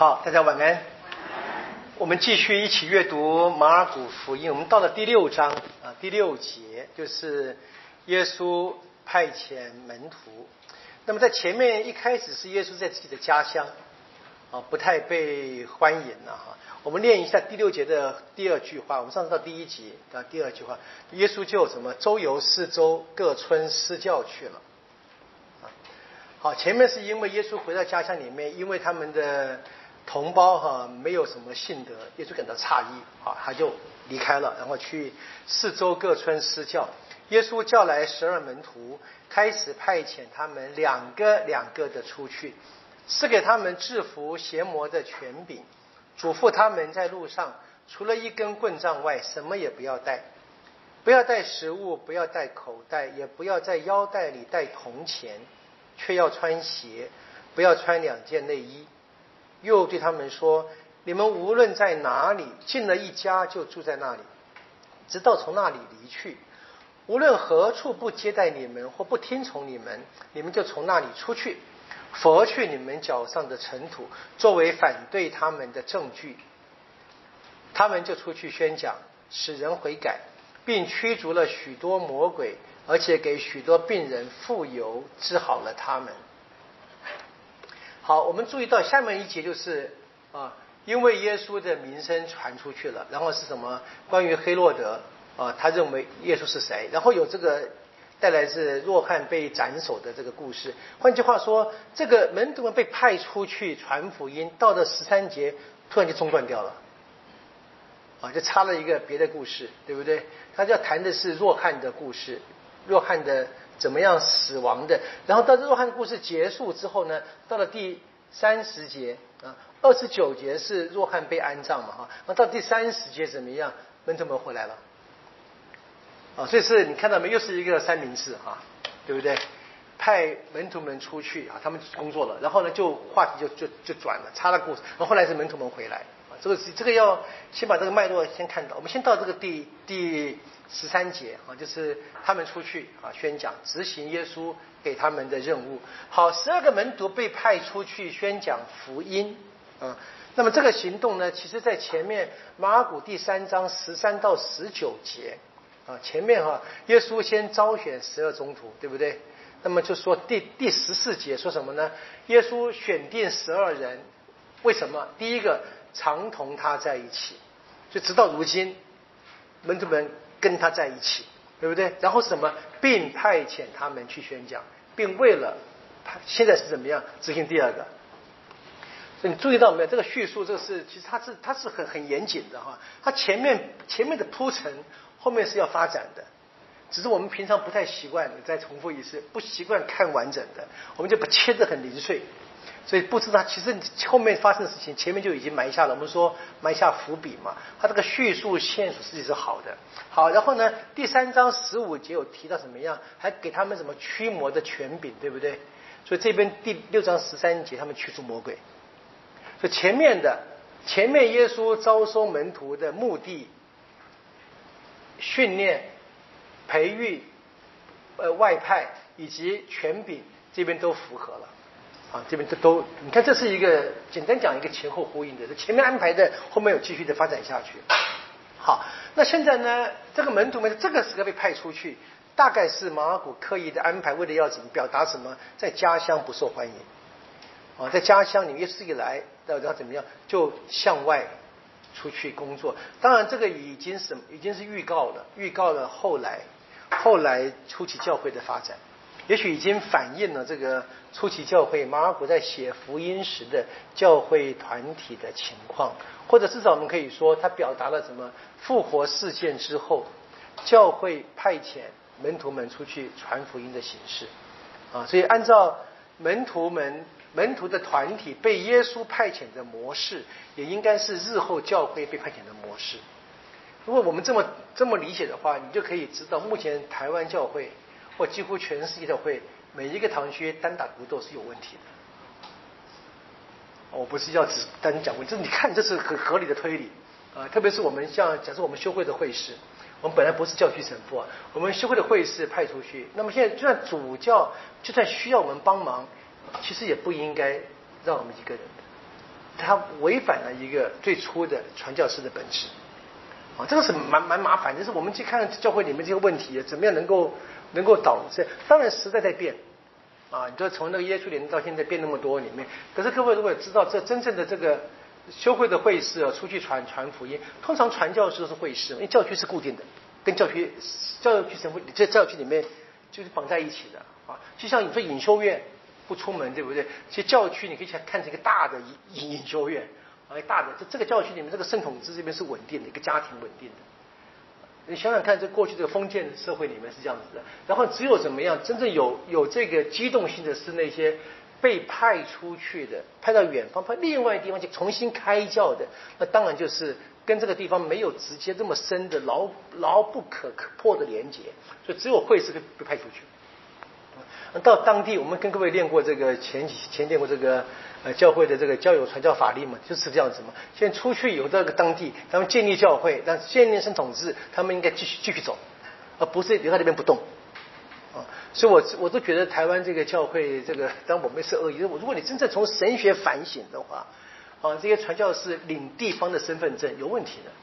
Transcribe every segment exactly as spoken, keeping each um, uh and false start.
好，大家晚安。我们继续一起阅读马尔谷福音，我们到了第六章啊，第六节就是耶稣派遣门徒。那么在前面一开始是耶稣在自己的家乡啊，不太被欢迎了哈。我们练一下第六节的第二句话，我们上次到第一节啊，第二句话，耶稣就什么周游四周，各村施教去了。好，前面是因为耶稣回到家乡里面，因为他们的同胞哈没有什么信德，耶稣感到诧异啊，他就离开了，然后去四周各村施教。耶稣叫来十二门徒，开始派遣他们两个两个的出去，赐给他们制服邪魔的权柄，嘱咐他们在路上除了一根棍杖外，什么也不要带，不要带食物，不要带口袋，也不要在腰带里带铜钱，却要穿鞋，不要穿两件内衣。又对他们说，你们无论在哪里，进了一家就住在那里，直到从那里离去。无论何处不接待你们或不听从你们，你们就从那里出去，拂去你们脚上的尘土，作为反对他们的证据。他们就出去宣讲，使人悔改，并驱逐了许多魔鬼，而且给许多病人傅油，治好了他们。好，我们注意到下面一节就是啊，因为耶稣的名声传出去了，然后是什么？关于黑落德啊，他认为耶稣是谁？然后有这个带来是若翰被斩首的这个故事。换句话说，这个门徒们被派出去传福音，到了十三节突然就中断掉了，啊，就插了一个别的故事，对不对？他要谈的是若翰的故事，若翰的怎么样死亡的。然后到若翰的故事结束之后呢，到了第三十节啊，二十九节是若翰被安葬嘛哈，那到第三十节怎么样？门徒们回来了，啊，所以是你看到没？又是一个三明治啊，对不对？派门徒们出去啊，他们工作了，然后呢就话题就就就转了，插了故事，然后后来是门徒们回来啊，这个这个要先把这个脉络先看到。我们先到这个第第十三节啊，就是他们出去啊宣讲，执行耶稣给他们的任务。好，十二个门徒被派出去宣讲福音啊。那么这个行动呢，其实在前面马尔谷第三章十三到十九节啊，前面哈、啊，耶稣先招选十二宗徒，对不对？那么就说第第十四节说什么呢？耶稣选定十二人，为什么？第一个，常同他在一起，就直到如今，门徒们跟他在一起，对不对？然后什么？并派遣他们去宣讲，并为了现在是怎么样执行第二个。所以你注意到没有？这个叙述，这个是其实它是它是很很严谨的哈。它前面前面的铺陈，后面是要发展的。只是我们平常不太习惯，再重复一次，不习惯看完整的，我们就把切得很零碎，所以不知道其实后面发生的事情，前面就已经埋下了。我们说埋下伏笔嘛，它这个叙述线索实际是好的。好，然后呢，第三章十五节有提到什么样，还给他们什么驱魔的权柄，对不对？所以这边第六章十三节，他们驱逐魔鬼。所以前面的前面耶稣招收门徒的目的、训练、培育、呃外派以及权柄，这边都符合了啊，这边都都你看，这是一个简单讲一个前后呼应的，前面安排的，后面有继续的发展下去。好，那现在呢，这个门徒们这个时候被派出去，大概是马尔谷刻意的安排，为了要怎么表达什么，在家乡不受欢迎啊，在家乡你们耶稣一来，然后怎么样，就向外出去工作。当然，这个已经是已经是预告了，预告了后来后来初期教会的发展，也许已经反映了这个初期教会马尔谷在写福音时的教会团体的情况，或者至少我们可以说，他表达了什么复活事件之后，教会派遣门徒们出去传福音的形式啊。所以按照门徒们。门徒的团体被耶稣派遣的模式，也应该是日后教会被派遣的模式。如果我们这么这么理解的话，你就可以知道，目前台湾教会或几乎全世界教会，每一个堂区单打独斗是有问题的。我不是要只单讲问题，这你看这是很合理的推理啊、呃。特别是我们像假设我们修会的会士，我们本来不是教区神父啊，我们修会的会士派出去，那么现在就算主教就算需要我们帮忙。其实也不应该让我们一个人的， 它违反了一个最初的传教士的本质。啊，这个是蛮蛮麻烦，就是我们去看教会里面这个问题，怎么样能够能够导致？当然时代在变，啊，你说从那个耶稣年到现在变那么多里面，可是各位如果知道这真正的这个修会的会士啊，出去传传福音，通常传教士都是会士，因为教区是固定的，跟教区教区神会在教区里面就是绑在一起的啊。就像你说隐修院不出门，对不对？其实教区你可以看看成一个大的隐隐修院。大的这这个教区里面，这个圣统制这边是稳定的，一个家庭稳定的。你想想看，这过去这个封建社会里面是这样子的，然后只有怎么样，真正有有这个机动性的是那些被派出去的，派到远方，派另外地方去重新开教的，那当然就是跟这个地方没有直接这么深的牢牢不可破的连结，所以只有会士被派出去。到当地，我们跟各位练过这个前几前练过这个呃教会的这个教友传教法律嘛，就是这样子嘛。现在出去有这个当地，他们建立教会，但建立圣统制，他们应该继续继续走，而不是留在那边不动。啊，所以我我都觉得台湾这个教会，这个当然我们是恶意，如果你真正从神学反省的话，啊，这些传教士领地方的身份证有问题的。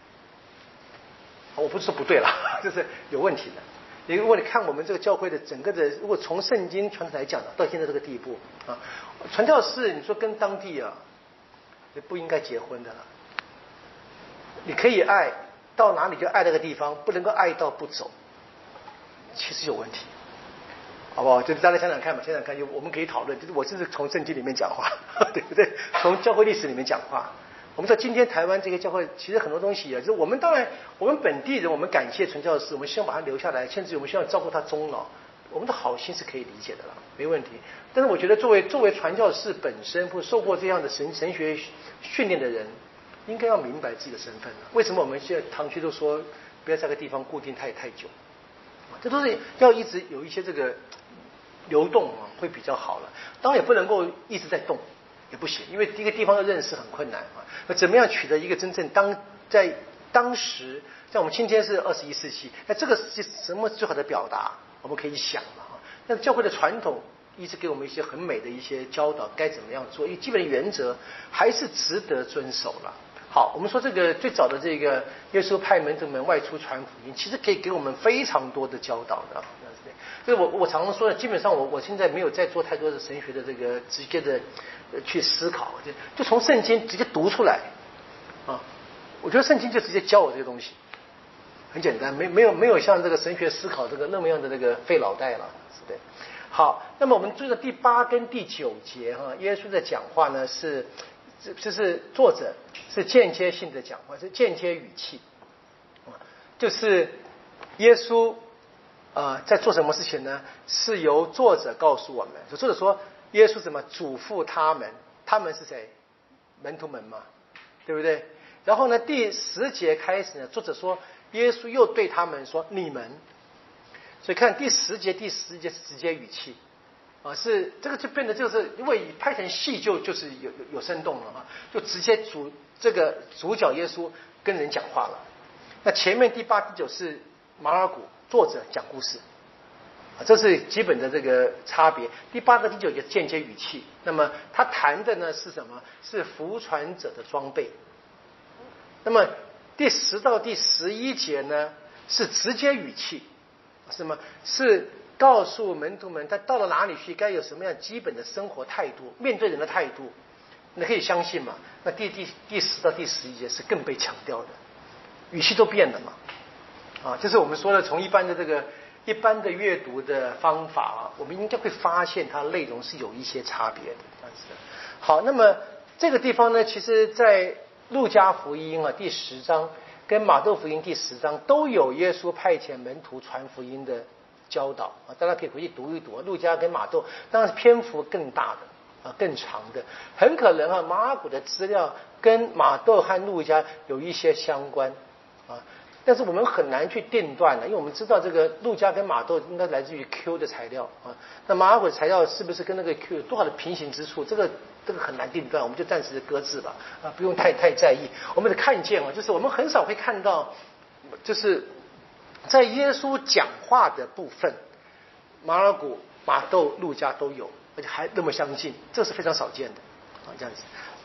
我不是说不对了，就是有问题的。如果你看我们这个教会的整个的，如果从圣经传统来讲的，到现在这个地步啊，传教士你说跟当地啊，也不应该结婚的了。你可以爱到哪里就爱那个地方，不能够爱到不走，其实有问题，好不好？就是大家想想看吧，想想看，我们可以讨论。就是我这是从圣经里面讲话，对不对？从教会历史里面讲话。我们说今天台湾这个教会，其实很多东西啊，就是我们当然我们本地人，我们感谢传教士，我们希望把他留下来，甚至我们希望照顾他终老，我们的好心是可以理解的了，没问题。但是我觉得作为作为传教士本身，或受过这样的神神学训练的人，应该要明白自己的身份了。为什么我们现在堂区都说不要在个地方固定太太久？这都是要一直有一些这个流动啊，会比较好了。当然也不能够一直在动。也不行，因为一个地方的认识很困难啊。那怎么样取得一个真正当在当时，像我们今天是二十一世纪，那这个是什么最好的表达？我们可以想了啊。那教会的传统一直给我们一些很美的一些教导，该怎么样做？因为基本的原则还是值得遵守了。好，我们说这个最早的这个耶稣派门徒们外出传福音，其实可以给我们非常多的教导的。就是我我常常说的，基本上我我现在没有在做太多的神学的这个直接的去思考，就就从圣经直接读出来啊。我觉得圣经就直接教我这个东西，很简单，没没有没有像这个神学思考这个那么样的这个费脑袋了，是不对？好，那么我们注意到第八跟第九节哈，耶稣的讲话呢是，这是作者是间接性的讲话，是间接语气，就是耶稣。呃，在做什么事情呢？是由作者告诉我们。作者说，耶稣怎么嘱咐他们？他们是谁？门徒们嘛，对不对？然后呢，第十节开始呢，作者说，耶稣又对他们说：“你们。”所以看第十节，第十节是直接语气啊，是这个就变得就是因为拍成戏就就是有有有生动了嘛，就直接主这个主角耶稣跟人讲话了。那前面第八、第九是马尔谷。作者讲故事，这是基本的这个差别。第八个、第九节间接语气，那么他谈的呢是什么？是服传者的装备。那么第十到第十一节呢是直接语气，什么？是告诉门徒们他到了哪里去该有什么样基本的生活态度，面对人的态度，你可以相信嘛？那第第第十到第十一节是更被强调的，语气都变了嘛。啊，就是我们说的，从一般的这个一般的阅读的方法啊，我们应该会发现它内容是有一些差别的。这样子的。好，那么这个地方呢，其实在路加福音啊第十章跟马窦福音第十章都有耶稣派遣门徒传福音的教导啊，大家可以回去读一读。路加跟马窦当然是篇幅更大的啊，更长的，很可能啊马尔谷的资料跟马窦和路加有一些相关啊。但是我们很难去定断的，因为我们知道这个路加跟马窦应该来自于 Q 的材料啊，那马尔谷的材料是不是跟那个 Q 有多少的平行之处？这个这个很难定断，我们就暂时搁置吧啊，不用太太在意。我们得看见啊，就是我们很少会看到，就是在耶稣讲话的部分，马尔谷、马窦、路加都有，而且还那么相近，这是非常少见的啊，这样子。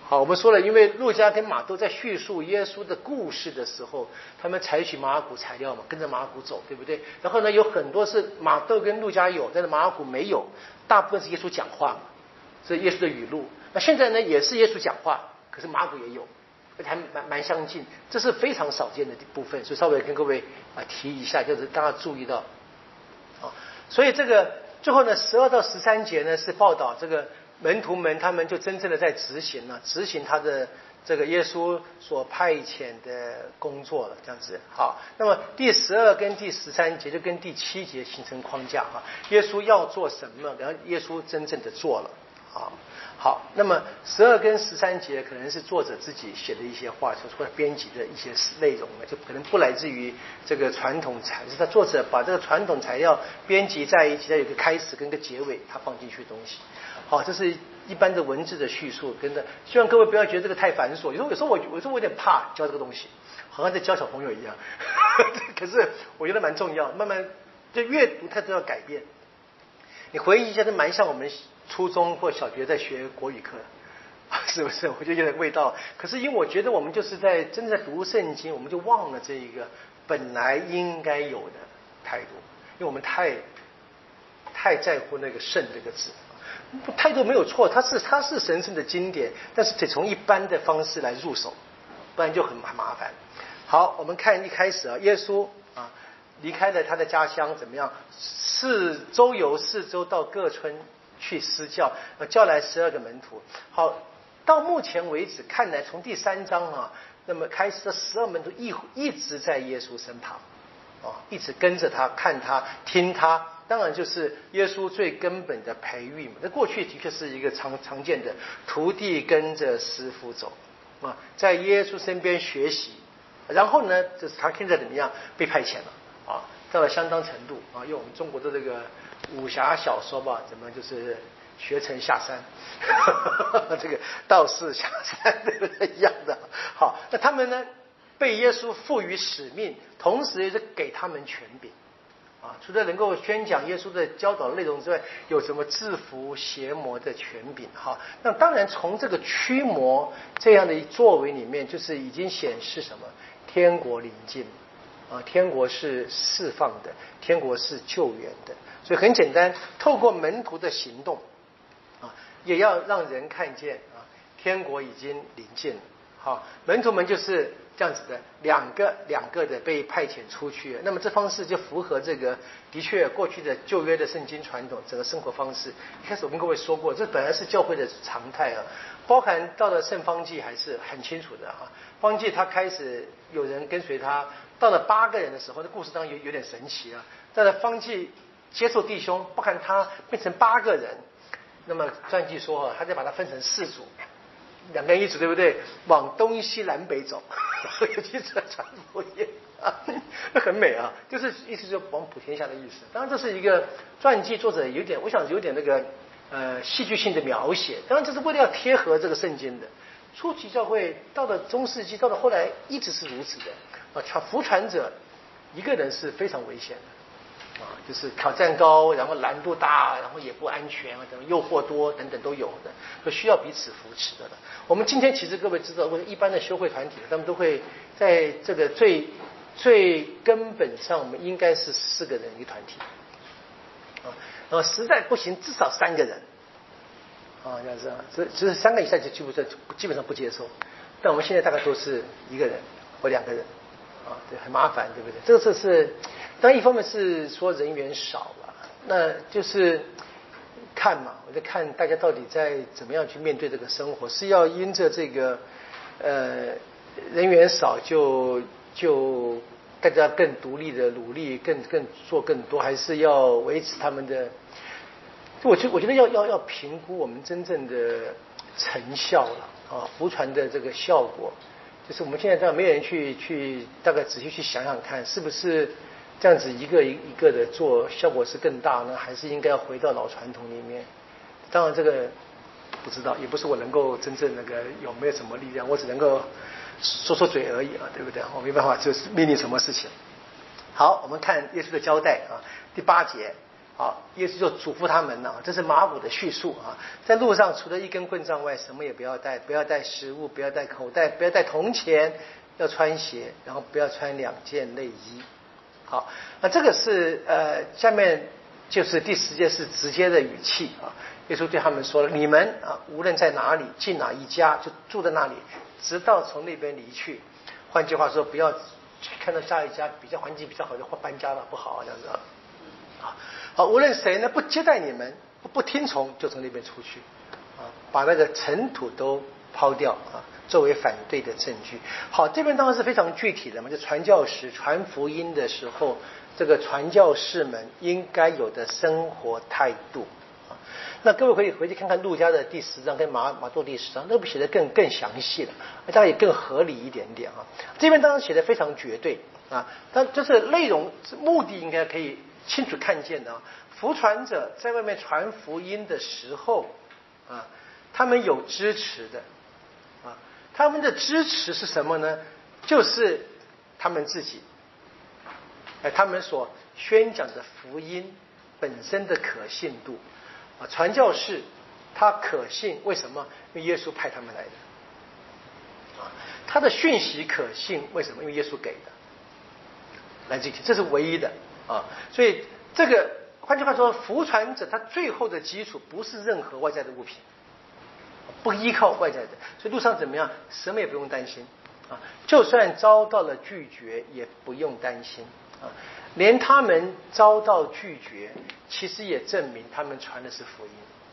好，我们说了，因为路加跟马窦在叙述耶稣的故事的时候，他们采取马尔谷材料嘛，跟着马尔谷走，对不对？然后呢，有很多是马窦跟路加有，但是马尔谷没有，大部分是耶稣讲话嘛，是耶稣的语录。那现在呢，也是耶稣讲话，可是马尔谷也有，而且还蛮蛮相近，这是非常少见的部分，所以稍微跟各位啊提一下，就是大家注意到啊。所以这个最后呢，十二到十三节呢是报道这个门徒们，他们就真正的在执行了，执行他的这个耶稣所派遣的工作了，这样子。好，那么第十二跟第十三节就跟第七节形成框架哈，耶稣要做什么，然后耶稣真正的做了。好，好，那么十二跟十三节可能是作者自己写的一些话，或者编辑的一些内容呢，就可能不来自于这个传统材，是他作者把这个传统材料编辑在一起，再有个开始跟个结尾，他放进去的东西。好，这是一般的文字的叙述，跟着希望各位不要觉得这个太繁琐。有时候有时候我有时候我有点怕教这个东西，好像在教小朋友一样。可是我觉得蛮重要，慢慢就阅读它都要改变。你回忆一下，这蛮像我们初中或小学在学国语课，是不是？我觉得有点味道。可是因为我觉得我们就是在真的在读圣经，我们就忘了这一个本来应该有的态度，因为我们太太在乎那个圣这个字。态度没有错，它是它是神圣的经典，但是得从一般的方式来入手，不然就很很麻烦。好，我们看一开始啊，耶稣啊离开了他的家乡，怎么样？四周游四周到各村去施教，叫来十二个门徒。好，到目前为止看来，从第三章啊，那么开始的十二门徒一一直在耶稣身旁，啊，一直跟着他，看他，听他。当然就是耶稣最根本的培育嘛。那过去的确是一个常常见的徒弟跟着师傅走啊，在耶稣身边学习，然后呢，就是他现在怎么样被派遣了啊，到了相当程度啊，用我们中国的这个武侠小说吧，怎么就是学成下山，这个道士下山对不对一样的。好，那他们呢被耶稣赋予使命，同时也是给他们权柄。啊，除了能够宣讲耶稣的教导内容之外，有什么制服邪魔的权柄哈？那当然从这个驱魔这样的作为里面，就是已经显示什么？天国临近啊，天国是释放的，天国是救援的。所以很简单，透过门徒的行动啊，也要让人看见啊，天国已经临近了。好，门徒们就是这样子的，两个两个的被派遣出去。那么这方式就符合这个的确过去的旧约的圣经传统，整个生活方式。一开始我跟各位说过，这本来是教会的常态啊，包含到了圣方济还是很清楚的啊。方济他开始有人跟随他，到了八个人的时候，这故事当然有有点神奇啊。到了方济接受弟兄，包含他变成八个人，那么传记说啊，他就把它分成四组。两个人一组，对不对？往东西南北走，尤其是传福音啊，那很美啊，就是意思就往普天下的意思。当然这是一个传记作者有点，我想有点那个呃戏剧性的描写。当然这是为了要贴合这个圣经的。初期教会到了中世纪，到了后来一直是如此的啊，传福传者一个人是非常危险的。啊，就是挑战高，然后难度大，然后也不安全，等诱惑多等等都有的，就需要彼此扶持的了。我们今天其实各位知道，或者一般的修会团体，他们都会在这个最最根本上，我们应该是四个人一个团体啊，然后实在不行，至少三个人啊，这样子啊，所以就是三个以上就基本上基本上不接受。但我们现在大概都是一个人或两个人啊，对，很麻烦，对不对？这个这是。当然一方面是说人员少了，那就是看嘛，我在看大家到底在怎么样去面对这个生活，是要因着这个呃人员少就就大家更独立的努力，更更做更多，还是要维持他们的？我觉我觉得要要要评估我们真正的成效了啊，福传的这个效果，就是我们现在这样没人去去大概仔细去想想看，是不是？这样子一个一个的做，效果是更大呢，还是应该要回到老传统里面？当然这个不知道，也不是我能够真正那个有没有什么力量，我只能够说说嘴而已啊，对不对？我没办法就是命令什么事情。好，我们看耶稣的交代啊，第八节好，耶稣就嘱咐他们呢，这是马可的叙述啊，在路上除了一根棍杖外，什么也不要带，不要带食物，不要带口袋，不要带铜钱，要穿鞋，然后不要穿两件内衣。好，那这个是呃，下面就是第十节是直接的语气啊。耶稣对他们说了：“你们啊，无论在哪里进哪一家，就住在那里，直到从那边离去。换句话说，不要看到下一家比较环境比较好就搬家了，不好这样子啊。好，无论谁呢不接待你们，不不听从，就从那边出去啊，把那个尘土都抛掉啊，作为反对的证据。好，这边当然是非常具体的嘛，就传教士传福音的时候，这个传教士们应该有的生活态度啊。那各位可以回去看看路加的第十章跟马马窦第十章，那部写的更更详细了，大概也更合理一点点啊。这边当然写的非常绝对啊，但就是内容目的应该可以清楚看见的啊。福传者在外面传福音的时候啊，他们有支持的啊，他们的支持是什么呢？就是他们自己，哎，他们所宣讲的福音本身的可信度啊。传教士他可信，为什么？因为耶稣派他们来的啊。他的讯息可信，为什么？因为耶稣给的，来自于这是唯一的啊。所以这个换句话说，福传者他最后的基础不是任何外在的物品，不依靠外在的，所以路上怎么样，什么也不用担心啊。就算遭到了拒绝，也不用担心啊。连他们遭到拒绝，其实也证明他们传的是福音。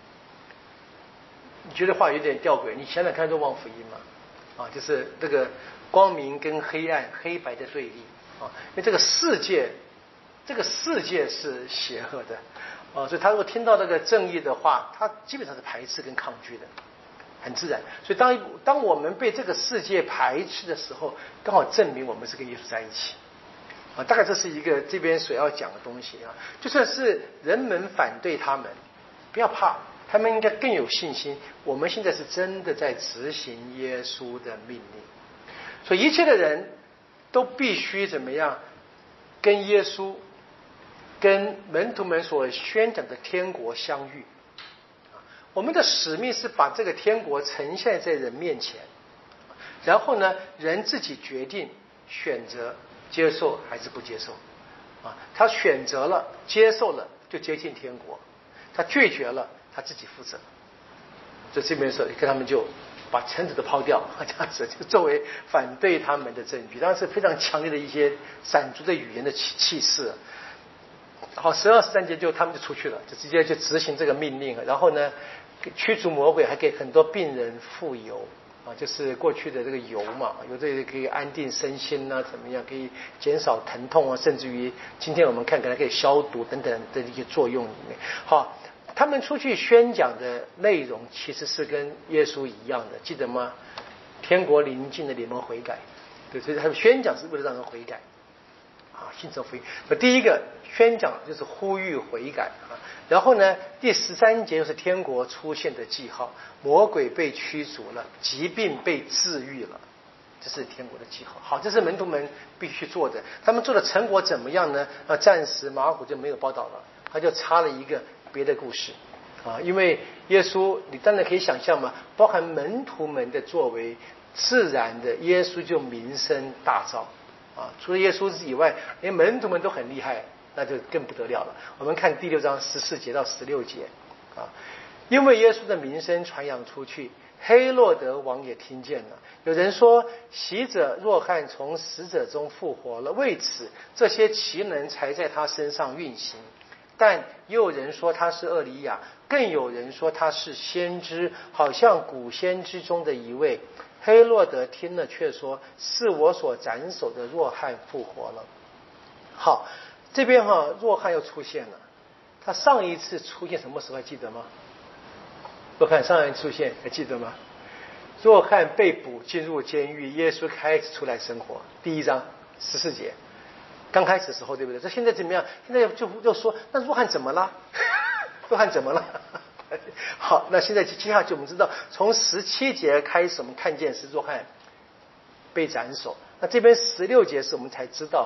你觉得话有点吊诡？你想想看，若望福音嘛，啊，就是这个光明跟黑暗、黑白的对立啊。因为这个世界。这个世界是邪恶的啊，所以他如果听到这个正义的话，他基本上是排斥跟抗拒的，很自然。所以当当我们被这个世界排斥的时候，刚好证明我们是跟耶稣在一起啊。大概这是一个这边所要讲的东西啊。就算是人们反对他们，不要怕，他们应该更有信心。我们现在是真的在执行耶稣的命令，所以一切的人都必须怎么样跟耶稣。跟门徒们所宣讲的天国相遇，我们的使命是把这个天国呈现在人面前，然后呢，人自己决定选择接受还是不接受啊。他选择了接受了，就接近天国；他拒绝了，他自己负责。所以这边说，跟他们就把尘土都抛掉，这样子就作为反对他们的证据。当然是非常强烈的一些闪族的语言的气气势。好，十二十三节就他们就出去了，就直接就执行这个命令。然后呢，驱逐魔鬼，还给很多病人傅油啊，就是过去的这个油嘛，有这个可以安定身心啊，怎么样可以减少疼痛啊，甚至于今天我们看可能可以消毒等等的一些作用里面。好，他们出去宣讲的内容其实是跟耶稣一样的，记得吗？天国临近的，你们悔改。对，所以他们宣讲是为了让人悔改。啊，信受福音。那第一个宣讲就是呼吁悔改啊，然后呢，第十三节就是天国出现的记号，魔鬼被驱逐了，疾病被治愈了，这是天国的记号。好，这是门徒们必须做的。他们做的成果怎么样呢？啊，暂时马可就没有报道了，他就插了一个别的故事啊，因为耶稣，你当然可以想象嘛，包含门徒们的作为，自然的耶稣就名声大噪。啊，除了耶稣以外，连门徒们都很厉害，那就更不得了了。我们看第六章十四节到十六节啊，因为耶稣的名声传扬出去，黑落德王也听见了。有人说，洗者若翰从死者中复活了，为此这些奇能才在他身上运行。但也有人说他是厄里亚，更有人说他是先知，好像古先知中的一位。黑落德听了却说，是我所斩首的若翰复活了。好，这边哈、啊、若翰又出现了，他上一次出现什么时候还记得吗？若翰上一次出现还记得吗？若翰被捕进入监狱，耶稣开始出来生活，第一章十四节，刚开始的时候对不对？这现在怎么样？现在就就说那若翰怎么了？若翰怎么了？好，那现在接下去我们知道，从十七节开始，我们看见是若翰被斩首。那这边十六节是我们才知道哈，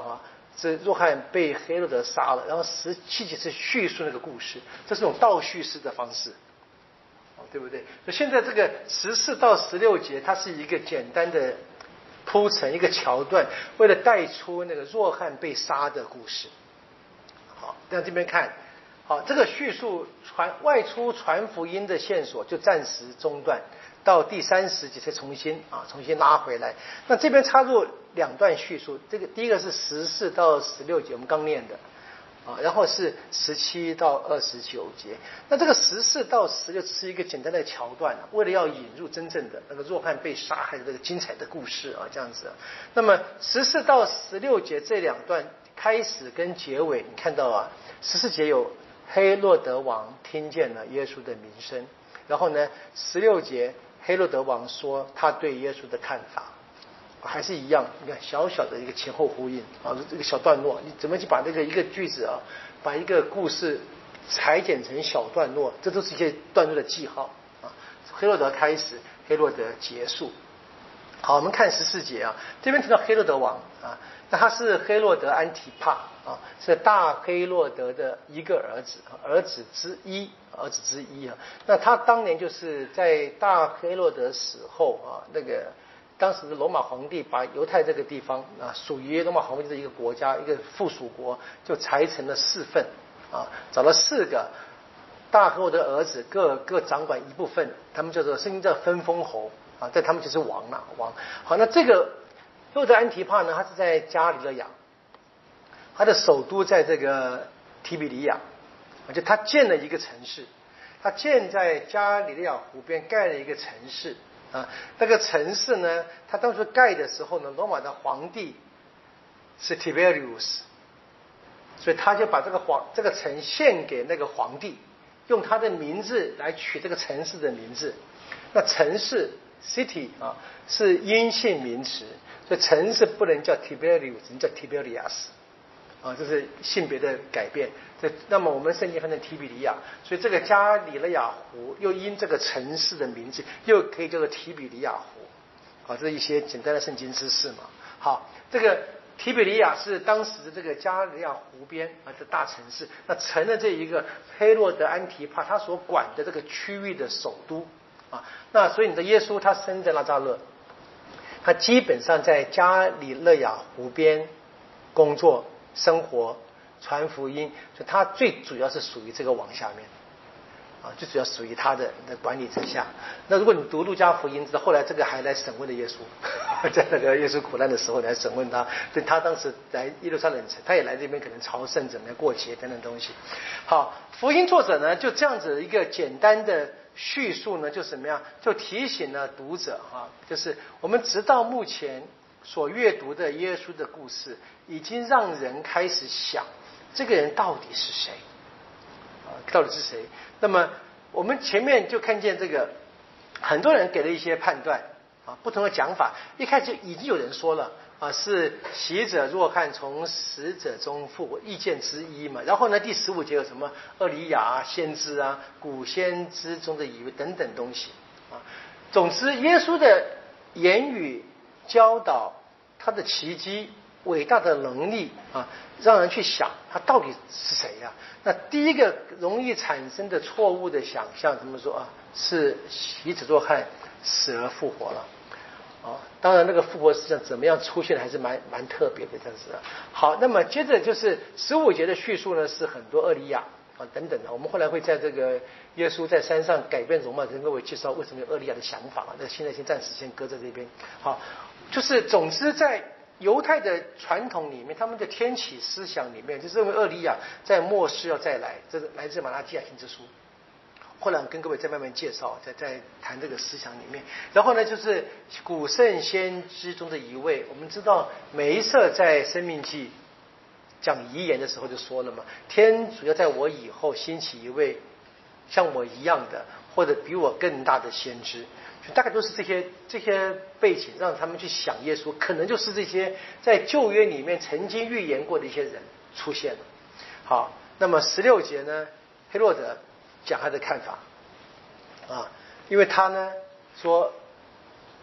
这若翰被黑落德杀了，然后十七节是叙述那个故事，这是种倒叙事的方式，对不对？所以现在这个十四到十六节，它是一个简单的铺陈，一个桥段，为了带出那个若翰被杀的故事。好，在这边看，好，这个叙述传外出传福音的线索就暂时中断，到第三十节才重新啊重新拉回来。那这边插入两段叙述，这个第一个是十四到十六节，我们刚念的。啊，然后是十七到二十九节，那这个十四到十六只是一个简单的桥段啊，为了要引入真正的那个若翰被杀害的这个精彩的故事啊，这样子。那么十四到十六节这两段开始跟结尾，你看到啊，十四节有黑落德王听见了耶稣的名声，然后呢，十六节黑落德王说他对耶稣的看法。还是一样，你看小小的一个前后呼应啊，这个小段落，你怎么去把这个一个句子啊，把一个故事裁剪成小段落，这都是一些段落的记号啊。黑落德开始，黑落德结束。好，我们看十四节啊，这边提到黑落德王啊，那他是黑落德安提帕啊，是大黑落德的一个儿子，儿子之一，儿子之一啊。那他当年就是在大黑落德死后啊，那个。当时的罗马皇帝把犹太这个地方啊，属于罗马皇帝的一个国家，一个附属国，就裁成了四份啊，找了四个大黑落德儿子，各各掌管一部分，他们叫做圣经叫分封侯啊，在他们就是王了王。好，那这个黑落德安提帕呢，他是在加里勒亚，他的首都在这个提比里亚，就他建了一个城市，他建在加里勒亚湖边盖了一个城市。啊，那个城市呢，他当初盖的时候呢，罗马的皇帝是 Tiberius， 所以他就把这个皇这个城献给那个皇帝，用他的名字来取这个城市的名字。那城市 city 啊是阴性名词，所以城市不能叫 Tiberius， 只能叫 Tiberias。啊，这是性别的改变。这那么我们圣经翻成提比里亚，所以这个加里勒亚湖又因这个城市的名字，又可以叫做提比里亚湖。啊，这是一些简单的圣经知识嘛。好，这个提比里亚是当时的这个加里勒亚湖边啊的大城市，那成了这一个黑落德安提帕他所管的这个区域的首都啊。那所以你的耶稣他生在拉扎勒，他基本上在加里勒亚湖边工作。生活传福音，所以他最主要是属于这个网下面啊，最主要属于他的的管理之下。那如果你读路加福音，知道后来这个还来审问了耶稣，在那个耶稣苦难的时候来审问他，所以他当时来耶路撒冷城，他也来这边可能朝圣者来过节等等东西。好，福音作者呢就这样子一个简单的叙述呢，就什么样，就提醒了读者哈、啊，就是我们直到目前所阅读的耶稣的故事，已经让人开始想，这个人到底是谁？啊，到底是谁？那么我们前面就看见这个，很多人给了一些判断啊，不同的讲法。一开始已经有人说了啊，是洗者若翰从死者中复活，意见之一嘛。然后呢，第十五节有什么厄里亚啊、先知啊、古先知中的以为等等东西啊。总之，耶稣的言语教导，他的奇迹、伟大的能力啊，让人去想他到底是谁呀、啊？那第一个容易产生的错误的想象，怎么说啊？是洗者若翰死而复活了啊！当然，那个复活实际上怎么样出现，还是蛮蛮特别的这样子的。好，那么接着就是十五节的叙述呢，是很多厄里亚啊等等的。我们后来会在这个耶稣在山上改变容貌，跟各位介绍为什么有厄里亚的想法。那现在先暂时先搁在这边。好。就是总之在犹太的传统里面，他们的天启思想里面就认为厄里亚在末世要再来，这是来自马拉基亚先知书。后来我跟各位再慢慢介绍，再再谈这个思想里面。然后呢，就是古圣先知中的一位，我们知道梅一瑟在生命记讲遗言的时候就说了嘛，天主要在我以后兴起一位像我一样的，或者比我更大的先知。大概都是这些这些背景，让他们去想耶稣，可能就是这些在旧约里面曾经预言过的一些人出现了。好，那么十六节呢，黑落德讲他的看法啊，因为他呢说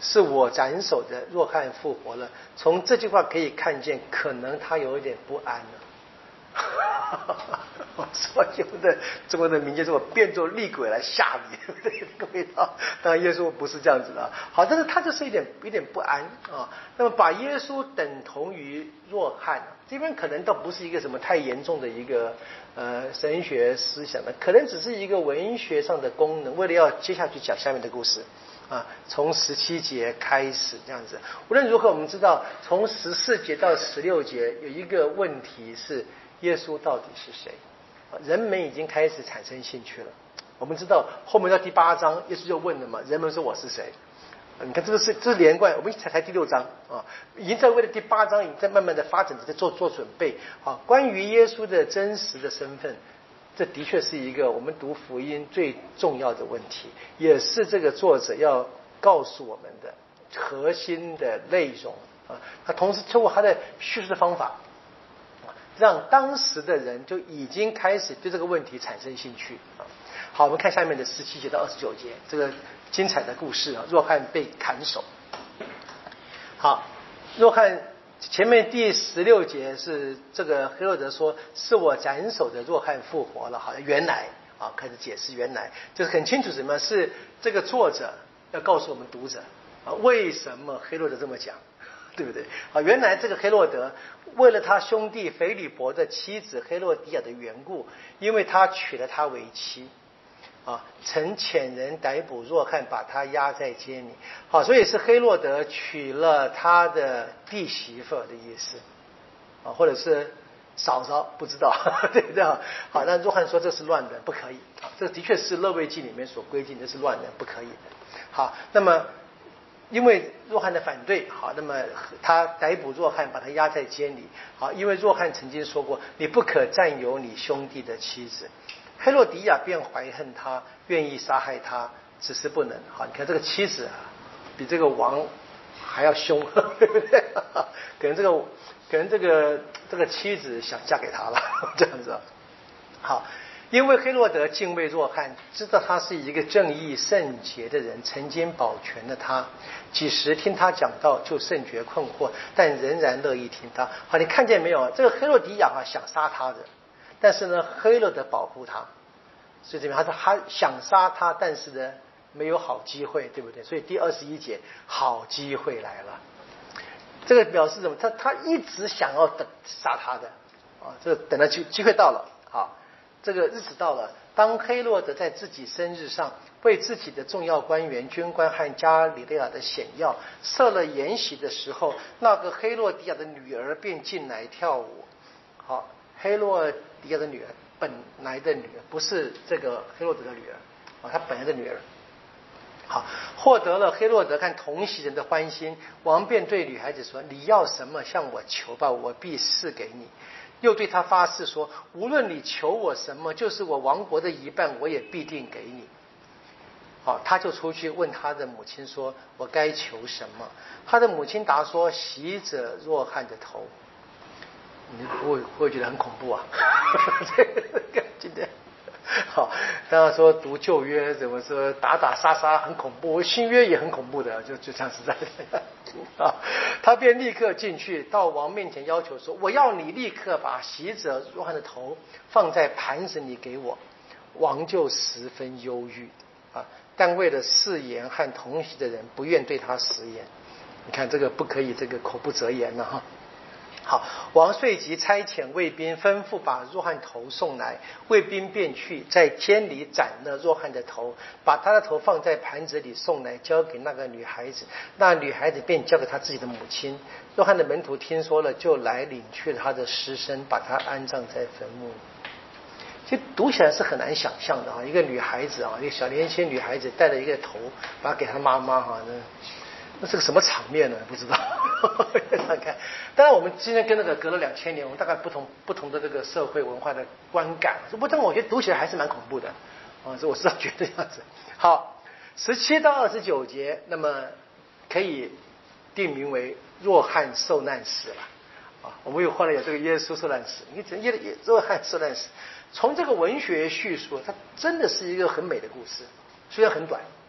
是我斩首的，若翰复活了。从这句话可以看见，可能他有一点不安了。所以我们的中国的民间说，我变作厉鬼来吓你，对不对？这个味道。当然耶稣不是这样子的。好，但是他就是一点一点不安啊。那么把耶稣等同于若翰，这边可能倒不是一个什么太严重的一个呃神学思想的，可能只是一个文学上的功能，为了要接下去讲下面的故事。啊，从十七节开始这样子。无论如何，我们知道从十四节到十六节有一个问题是耶稣到底是谁？人们已经开始产生兴趣了。我们知道后面到第八章，耶稣就问了嘛，人们说我是谁？你看这个是这是连贯，我们才才第六章啊，已经在为了第八章已经在慢慢的发展，在做做准备啊。关于耶稣的真实的身份。这的确是一个我们读福音最重要的问题，也是这个作者要告诉我们的核心的内容啊。他同时通过他的叙述的方法，让当时的人就已经开始对这个问题产生兴趣啊。好，我们看下面的十七节到二十九节，这个精彩的故事啊，若翰被砍首。好，若翰。前面第十六节是这个黑落德说是我斩首的若翰复活了，好，原来啊开始解释原来就是很清楚什么是这个作者要告诉我们读者啊为什么黑落德这么讲，对不对啊？原来这个黑落德为了他兄弟腓利伯的妻子黑落迪亚的缘故，因为他娶了她为妻。啊，曾遣人逮捕若翰，把他押在监里。好，所以是黑落德娶了他的弟媳妇的意思，啊，或者是嫂嫂，不知道，对不对？好，那若翰说这是乱伦，不可以。啊，这的确是勒未记里面所规定的是乱伦，不可以的。好，那么因为若翰的反对，好，那么他逮捕若翰，把他押在监里。好，因为若翰曾经说过，你不可占有你兄弟的妻子。黑落迪亚便怀恨他，愿意杀害他，只是不能。好，你看这个妻子啊，比这个王还要凶，对不对？可能这个，可能这个这个妻子想嫁给他了，这样子。好，因为黑落德敬畏若翰，知道他是一个正义圣洁的人，曾经保全了他，几时听他讲道就甚觉困惑，但仍然乐意听他。好，你看见没有？这个黑落迪亚啊，想杀他的。但是呢，黑落德保护他，所以这边他说他想杀他，但是呢没有好机会，对不对？所以第二十一节，好机会来了。这个表示什么？他他一直想要等杀他的啊，这个等到机机会到了，好，这个日子到了。当黑落德在自己生日上为自己的重要官员、军官和加里肋亚的显要设了筵席的时候，那个黑落迪亚的女儿便进来跳舞。好。黑落迪亚的女儿，本来的女儿，不是这个黑落德的女儿啊，她本来的女儿。好，获得了黑落德看同席人的欢心，王便对女孩子说：“你要什么，向我求吧，我必赐给你。”又对他发誓说：“无论你求我什么，就是我王国的一半，我也必定给你。”好，他就出去问他的母亲说：“我该求什么？”他的母亲答说：“洗者若翰的头。”你会会觉得很恐怖啊？这个今天好，当然说读旧约怎么说打打杀杀很恐怖，新约也很恐怖的，就就这样实在的啊。他便立刻进去到王面前要求说：“我要你立刻把洗者若翰的头放在盘子里给我。”王就十分忧郁啊，但为了誓言和同席的人不愿对他食言。你看这个不可以，这个口不择言了哈。好，王遂即差遣卫兵吩咐把若翰头送来，卫兵便去在监里斩了若翰的头，把他的头放在盘子里送来，交给那个女孩子，那女孩子便交给他自己的母亲。若翰的门徒听说了，就来领去了他的尸身，把他安葬在坟墓。其实读起来是很难想象的啊，一个女孩子啊，一个小年轻女孩子带了一个头，把它给她妈妈哈，那那是个什么场面呢？不知道。看，当然我们今天跟那个隔了两千年，我们大概不同不同的这个社会文化的观感，不但我觉得读起来还是蛮恐怖的啊，所以我是觉得这样子。好，十七到二十九节，那么可以定名为若翰受难史了啊。我们有后来有这个耶稣受难史，你耶耶若翰受难史，从这个文学叙述，它真的是一个很美的故事，虽然很短。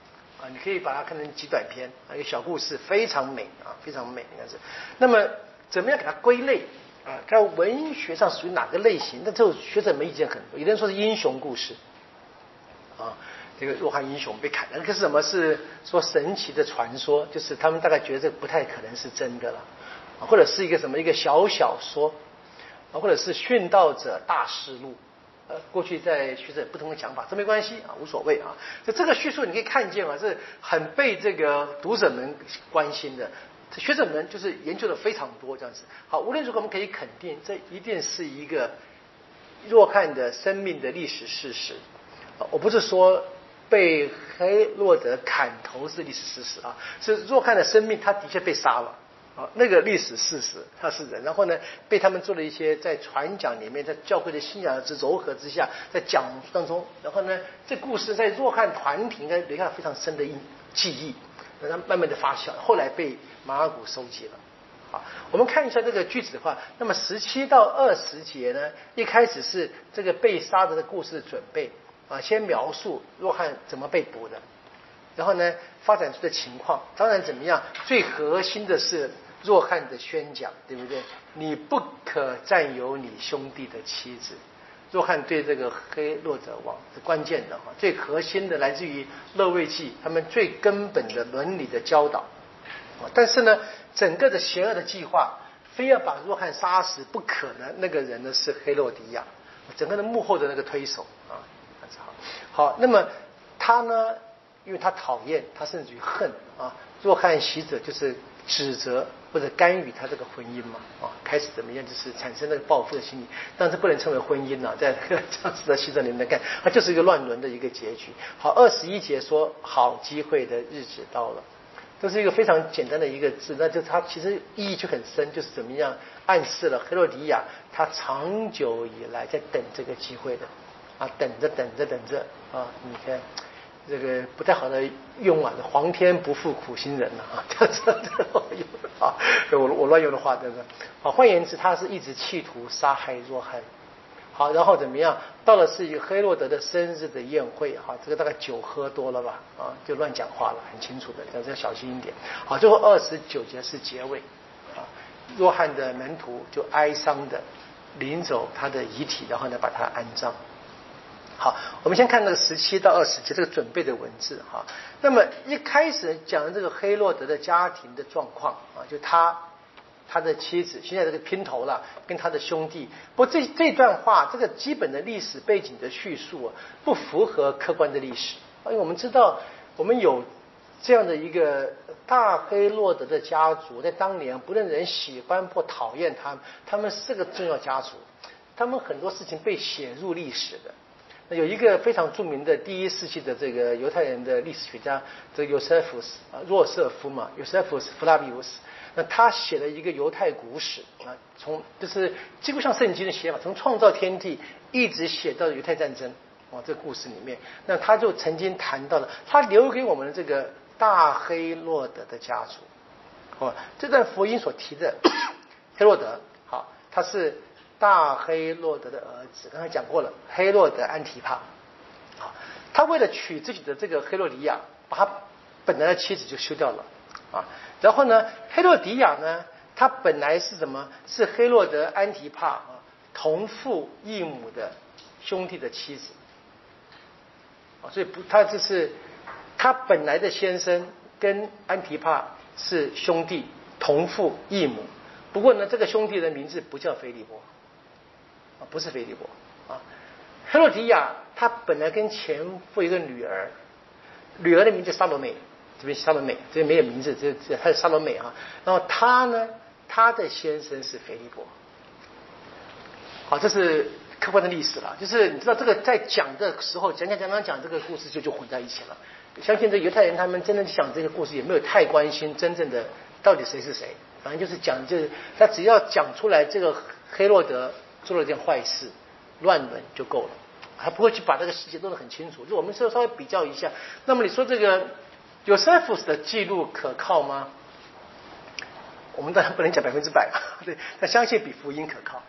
啊，你可以把它看成极短篇啊，一个小故事，非常美啊，非常美应该是。那么怎么样给它归类啊？在文学上属于哪个类型？那这学者们意见很多，有的人说是英雄故事啊。这个若翰英雄被砍了，可是什么是说神奇的传说？就是他们大概觉得这不太可能是真的了，或者是一个什么一个小小说，或者是殉道者大事录。呃，过去在学者不同的讲法，这没关系啊，无所谓啊。就这个叙述你可以看见啊，是很被这个读者们关心的。学者们就是研究的非常多这样子。好，无论如何我们可以肯定，这一定是一个若翰的生命的历史事实。啊，我不是说被黑洛德砍头是历史事实啊，是若翰的生命他的确被杀了啊，那个历史事实他是人，然后呢被他们做了一些在传讲里面，在教会的信仰之糅合之下，在讲述当中，然后呢这故事在若翰团体应该留下非常深的印记忆，让它慢慢的发酵，后来被马尔谷收集了。好，我们看一下这个句子的话，那么十七到二十节呢，一开始是这个被杀的故事的准备啊，先描述若翰怎么被捕的，然后呢发展出的情况，当然怎么样，最核心的是若翰的宣讲，对不对？你不可占有你兄弟的妻子。若翰对这个黑洛德王是关键的哈，最核心的来自于勒卫记他们最根本的伦理的教导。但是呢，整个的邪恶的计划非要把若翰杀死不可能，那个人呢是黑洛迪亚，整个的幕后的那个推手啊。好，那么他呢，因为他讨厌，他甚至于恨啊，若翰袭者就是指责或者干预他这个婚姻嘛啊，开始怎么样，就是产生那个报复的心理，但是不能称为婚姻啊，在这样子的戏证里面看，它就是一个乱伦的一个结局。好，二十一节说好机会的日子到了。这是一个非常简单的一个字，那就它其实意义就很深，就是怎么样暗示了黑洛迪亚他长久以来在等这个机会的啊，等着等着等着啊，你看这个不太好的用啊，皇天不负苦心人了啊，这这这啊，我我乱用的话，对不对？好，换言之，他是一直企图杀害若翰。好，然后怎么样？到了是一个黑洛德的生日的宴会，哈，这个大概酒喝多了吧，啊，就乱讲话了，很清楚的，这要小心一点。好，最后二十九节是结尾，啊，若翰的门徒就哀伤的领走他的遗体，然后呢把他安葬。好，我们先看那个十七到二十节这个准备的文字哈。那么一开始讲这个黑洛德的家庭的状况啊，就他。他的妻子现在这个姘头了，跟他的兄弟。不过这这段话，这个基本的历史背景的叙述啊，不符合客观的历史。因为我们知道，我们有这样的一个大黑洛德的家族，在当年不论人喜欢或讨厌他们，他们是个重要家族，他们很多事情被写入历史的。那有一个非常著名的第一世纪的这个犹太人的历史学家，这个尤瑟夫斯啊，若瑟夫嘛，尤瑟夫斯·弗拉比乌斯。那他写了一个犹太古史啊，从就是几乎像圣经的写法，从创造天地一直写到犹太战争啊，这个故事里面，那他就曾经谈到了他留给我们的这个大黑洛德的家族。哦，这段福音所提的黑洛德，好，他是大黑洛德的儿子，刚才讲过了，黑洛德安提帕。好，他为了娶自己的这个黑洛迪亚，把他本来的妻子就休掉了啊。然后呢，黑洛迪亚呢，他本来是什么？是黑洛德安提帕啊同父异母的兄弟的妻子啊，所以不，他就是他本来的先生跟安提帕是兄弟，同父异母。不过呢，这个兄弟的名字不叫腓利波啊，不是腓利波啊。黑洛迪亚他本来跟前夫有一个女儿，女儿的名字撒罗美。这边沙罗美，这边没有名字，这这他是沙罗美啊。然后他呢，他的先生是腓利波。好，这是客观的历史了。就是你知道这个在讲的时候，讲讲讲讲讲这个故事就就混在一起了。相信这犹太人他们真的讲这个故事，也没有太关心真正的到底谁是谁，反正就是讲，就是他只要讲出来这个黑洛德做了件坏事，乱伦就够了，还不会去把这个细节弄得很清楚。就我们稍微比较一下，那么你说这个。尤瑟夫斯的记录可靠吗？我们当然不能讲百分之百啊，对，但相信比福音可靠。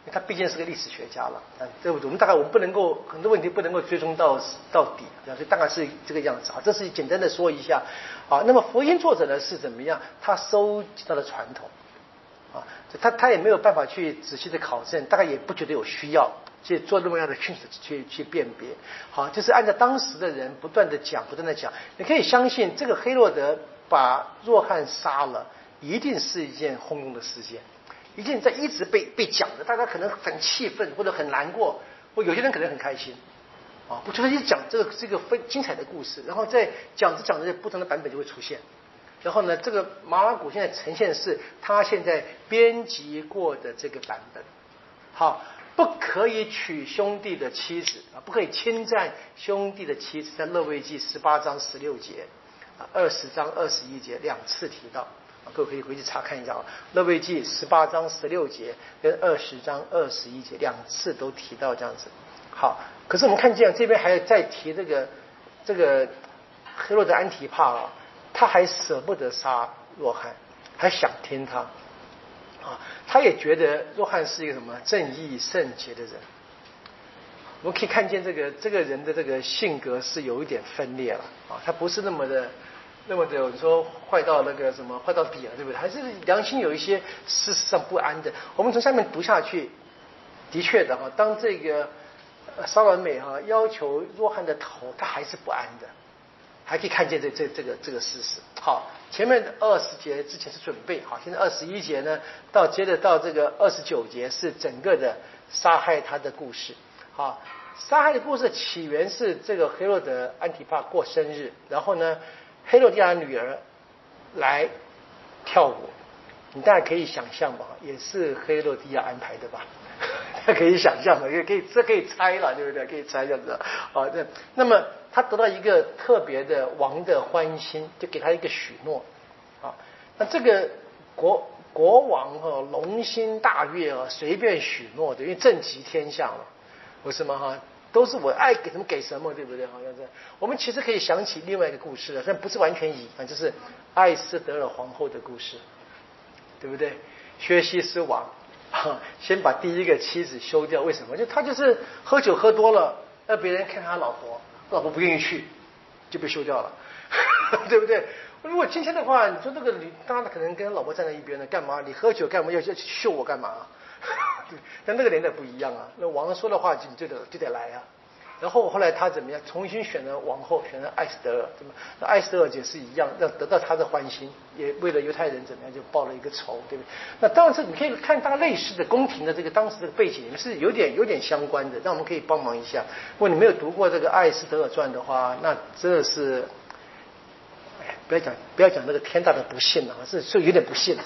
因为他毕竟是个历史学家了啊。这我们大概我们不能够很多问题不能够追踪到到底，所以大概是这个样子啊。这是简单的说一下啊。那么福音作者呢是怎么样？他收集到了传统啊，他他也没有办法去仔细的考证，大概也不觉得有需要去做那么样的去去去辨别。好，就是按照当时的人不断的讲，不断的讲，你可以相信这个黑落德把若翰杀了，一定是一件轰动的事件，一件在一直被被讲的，大家可能很气愤或者很难过，或有些人可能很开心。啊，不就是一讲这个这个非精彩的故事，然后再讲着讲着不同的版本就会出现。然后呢，这个马尔谷现在呈现的是他现在编辑过的这个版本。好，不可以娶兄弟的妻子啊，不可以侵占兄弟的妻子，在勒未记十八章十六节、二十章二十一节两次提到，各位可以回去查看一下啊。勒未记十八章十六节跟二十章二十一节两次都提到这样子。好，可是我们看见这边还在提这个这个黑落德安提帕啊，他还舍不得杀若翰，还想听他啊，他也觉得若翰是一个什么正义圣洁的人。我们可以看见这个这个人的这个性格是有一点分裂了啊，他不是那么的那么的有说坏到那个什么坏到底了，对不对？还是良心有一些事实上不安的。我们从下面读下去，的确的哈，当这个撒完美哈要求若翰的头，他还是不安的，还可以看见这这这个这个事实。好，前面二十节之前是准备好，现在二十一节呢，到接着到这个二十九节是整个的杀害他的故事。好，杀害的故事起源是这个黑落德安提帕过生日，然后呢，黑落迪亚女儿来跳舞，你大家可以想象吧，也是黑落迪亚安排的吧？他可以想象的，可以这可以猜了，对不对？可以猜这样子啊。那那么他得到一个特别的王的欢心，就给他一个许诺啊。那这个国国王哈、哦、龙心大悦啊，随便许诺的，因为正极天下嘛，不是吗？哈，都是我爱给什么给什么，对不对？好像是我们其实可以想起另外一个故事了，虽然不是完全一样，就是艾斯德尔皇后的故事，对不对？薛西斯王。先把第一个妻子休掉，为什么？就他就是喝酒喝多了，让别人看他老婆，老婆不愿意去，就被休掉了，对不对？如果今天的话，你说这个女，当然可能跟老婆站在一边了，干嘛？你喝酒干嘛？要要秀我干嘛？但那个年代不一样啊，那王说的话你就得就得来啊。然后后来他怎么样？重新选了王后，选了艾斯德尔，怎么？那艾斯德尔也是一样，要得到他的欢心，也为了犹太人怎么样，就报了一个仇，对不对？那当然是你可以看大类似的宫廷的这个当时的背景，里面是有点有点相关的，那我们可以帮忙一下。如果你没有读过这个艾斯德尔传的话，那真的是，哎，不要讲不要讲那个天大的不幸了，是是有点不幸。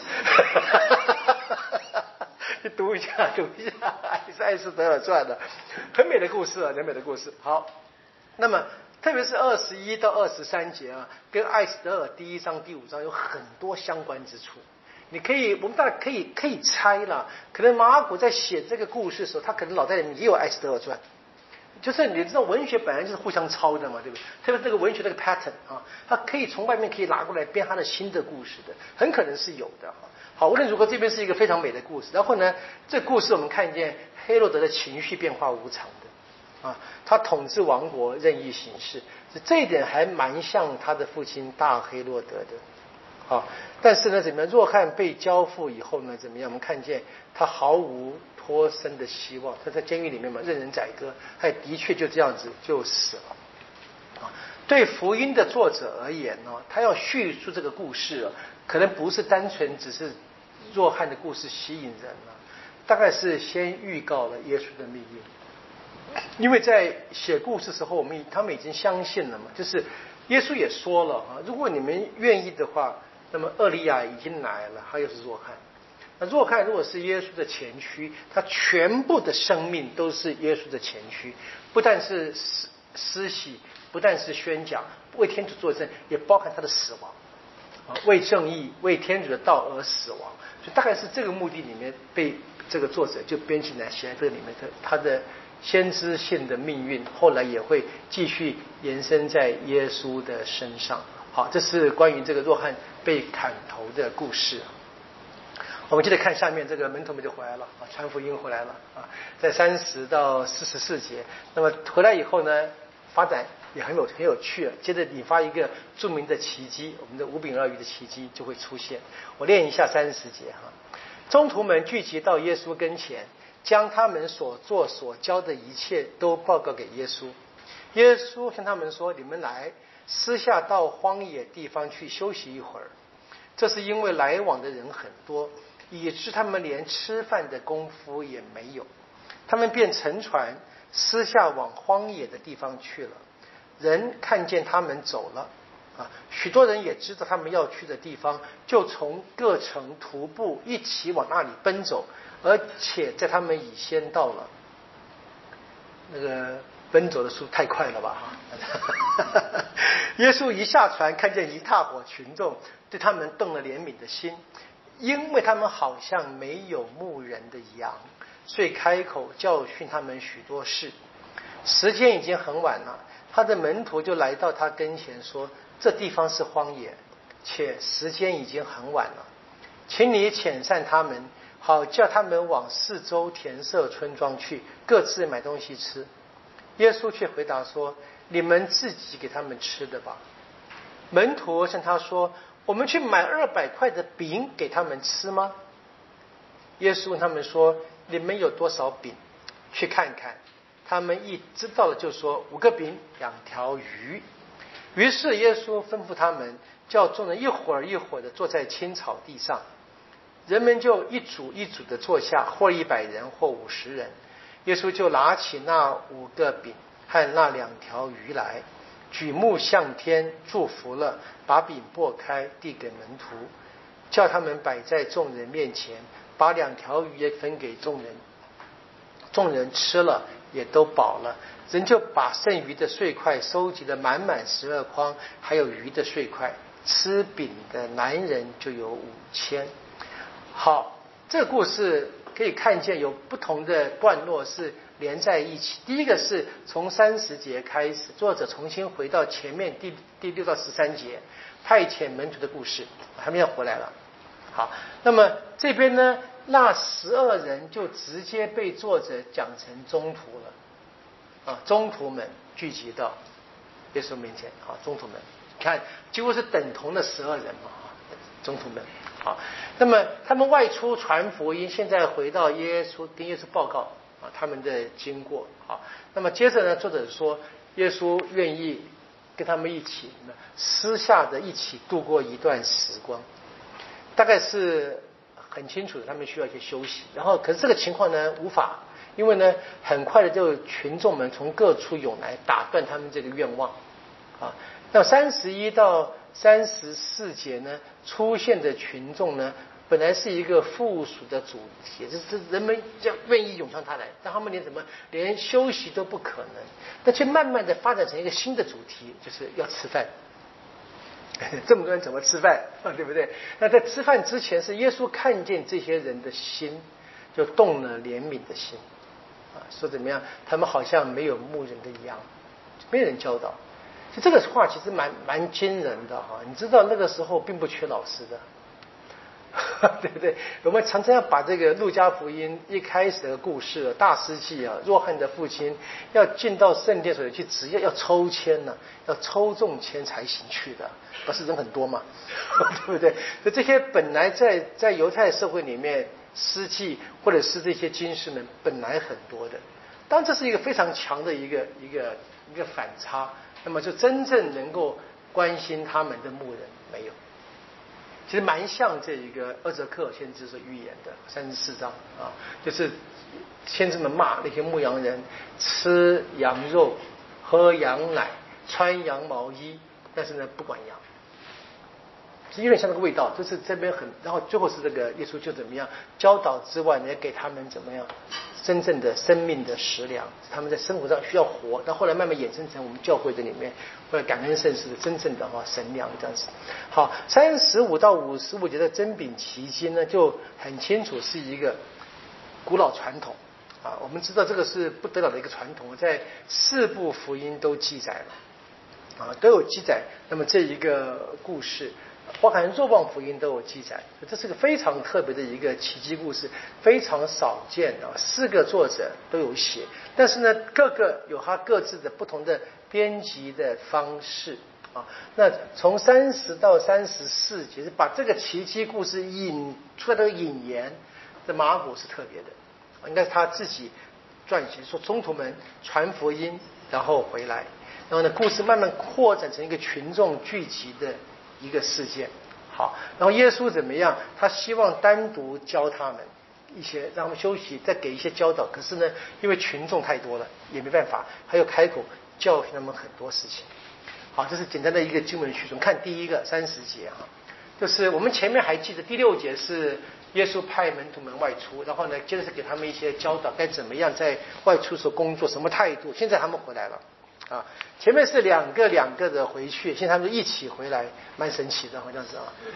去读一下，读一下，是艾斯德尔传的，很美的故事啊，很美的故事。好，那么特别是二十一到二十三节啊，跟艾斯德尔第一章、第五章有很多相关之处。你可以，我们大家可以可以猜啦，可能马尔谷在写这个故事的时候，他可能脑袋里面也有艾斯德尔传。就是你知道文学本来就是互相抄的嘛，对不对？特别这个文学这个 pattern 啊，它可以从外面可以拿过来编他的新的故事的，很可能是有的。好，无论如何，这边是一个非常美的故事。然后呢，这故事我们看见黑落德的情绪变化无常的啊，他统治王国任意行事，这一点还蛮像他的父亲大黑落德的。啊，但是呢，怎么样？若翰被交付以后呢，怎么样？我们看见他毫无脱身的希望，他在监狱里面嘛，任人宰割，他也的确就这样子就死了。啊，对福音的作者而言呢，他要叙述这个故事啊，可能不是单纯只是若翰的故事吸引人了，大概是先预告了耶稣的命运。因为在写故事的时候，我们他们已经相信了嘛，就是耶稣也说了啊，如果你们愿意的话，那么厄利亚已经来了，他又是若翰。那若翰如果是耶稣的前驱，他全部的生命都是耶稣的前驱，不但是施施洗，不但是宣讲，为天主作证，也包含他的死亡啊，为正义、为天主的道而死亡。所以大概是这个目的里面被这个作者就编进来，写在这里面的他的先知性的命运，后来也会继续延伸在耶稣的身上。好，这是关于这个若翰被砍头的故事。 我们接着看下面，这个门徒们就回来了啊，传福音回来了啊，在三十到四十四节。那么回来以后呢，发展也很有很有趣。接着引发一个著名的奇迹，我们的五饼二鱼的奇迹就会出现。我念一下三十节哈。宗徒们聚集到耶稣跟前，将他们所做所教的一切都报告给耶稣。耶稣向他们说：“你们来，私下到荒野地方去休息一会儿。”这是因为来往的人很多，以致他们连吃饭的功夫也没有。他们便乘船私下往荒野的地方去了。人看见他们走了啊，许多人也知道他们要去的地方，就从各城徒步一起往那里奔走，而且在他们已先到了。那个奔走的速度太快了吧？耶稣一下船，看见一大伙群众，对他们动了怜悯的心，因为他们好像没有牧人的羊，所以开口教训他们许多事。时间已经很晚了，他的门徒就来到他跟前说：“这地方是荒野，且时间已经很晚了，请你遣散他们，好叫他们往四周田舍村庄去，各自买东西吃。”耶稣却回答说：“你们自己给他们吃的吧。”门徒向他说：“我们去买二百块的饼给他们吃吗？”耶稣问他们说：“你们有多少饼？去看看。”他们一知道了就说：“五个饼，两条鱼。”于是耶稣吩咐他们，叫众人一会儿一会儿的坐在青草地上，人们就一组一组的坐下，或一百人，或五十人。耶稣就拿起那五个饼和那两条鱼来，举目向天，祝福了，把饼擘开，递给门徒，叫他们摆在众人面前，把两条鱼也分给众人。众人吃了，也都饱了，人就把剩余的碎块收集得满满十二筐，还有鱼的碎块。吃饼的男人就有五千。好，这个故事可以看见有不同的段落是连在一起。第一个是从三十节开始，作者重新回到前面第第六到十三节，派遣门徒的故事，他们要回来了。好，那么这边呢，那十二人就直接被作者讲成宗徒了啊，宗徒们聚集到耶稣面前啊，宗徒们看几乎是等同的十二人嘛，宗徒们。好，那么他们外出传福音，现在回到耶稣跟耶稣报告啊他们的经过。好，那么接着呢，作者说耶稣愿意跟他们一起私下的一起度过一段时光，大概是很清楚的，他们需要一些休息。然后可是这个情况呢无法，因为呢很快的就群众们从各处涌来，打断他们这个愿望啊。那三十一到三十四节呢出现的群众呢，本来是一个附属的主题，就是人们要愿意涌向他来，但他们连什么连休息都不可能，但却慢慢的发展成一个新的主题，就是要吃饭。这么多人怎么吃饭，对不对？那在吃饭之前，是耶稣看见这些人的心，就动了怜悯的心啊，说怎么样，他们好像没有牧人的羊，没人教导。就这个话其实蛮蛮惊人的哈，你知道那个时候并不缺老师的，对不对？我们常常要把这个路加福音一开始的故事，大司祭啊，若翰的父亲要进到圣殿所里去，只要要抽签呢、啊，要抽中签才行去的，不是人很多嘛，对不对？所以这些本来在在犹太社会里面，司祭或者是这些经师们本来很多的，当然这是一个非常强的一个一个一个反差。那么就真正能够关心他们的牧人没有，其实蛮像这一个厄泽克尔先知所预言的三十四章啊，就是先知们骂那些牧羊人吃羊肉、喝羊奶、穿羊毛衣，但是呢不管羊，是有点像那个味道，就是这边很，然后最后是这个耶稣就怎么样教导之外，也给他们怎么样真正的生命的食粮，他们在生活上需要活，但后来慢慢衍生成我们教会的里面或者感恩圣事的真正的哈神粮这样子。好，三十五到五十五节的真饼奇经呢，就很清楚是一个古老传统啊。我们知道这个是不得了的一个传统，在四部福音都记载了啊，都有记载。那么这一个故事， 包含若望福音都有记载。这是个非常特别的一个奇迹故事，非常少见啊。四个作者都有写，但是呢，各个有他各自的不同的编辑的方式啊。那从三十到三十四，其实把这个奇迹故事引出来的引言，这马可是特别的，应该是他自己撰写，说中途们传福音，然后回来，然后呢，故事慢慢扩展成一个群众聚集的一个事件。好，然后耶稣怎么样？他希望单独教他们一些，让他们休息，再给一些教导。可是呢，因为群众太多了，也没办法，他又开口教训他们很多事情。好，这是简单的一个经文叙述。看第一个三十节哈，就是我们前面还记得第六节是耶稣派门徒们外出，然后呢，接着是给他们一些教导，该怎么样在外出时候工作，什么态度。现在他们回来了。啊，前面是两个两个的回去，现在他们就一起回来，蛮神奇的，好像是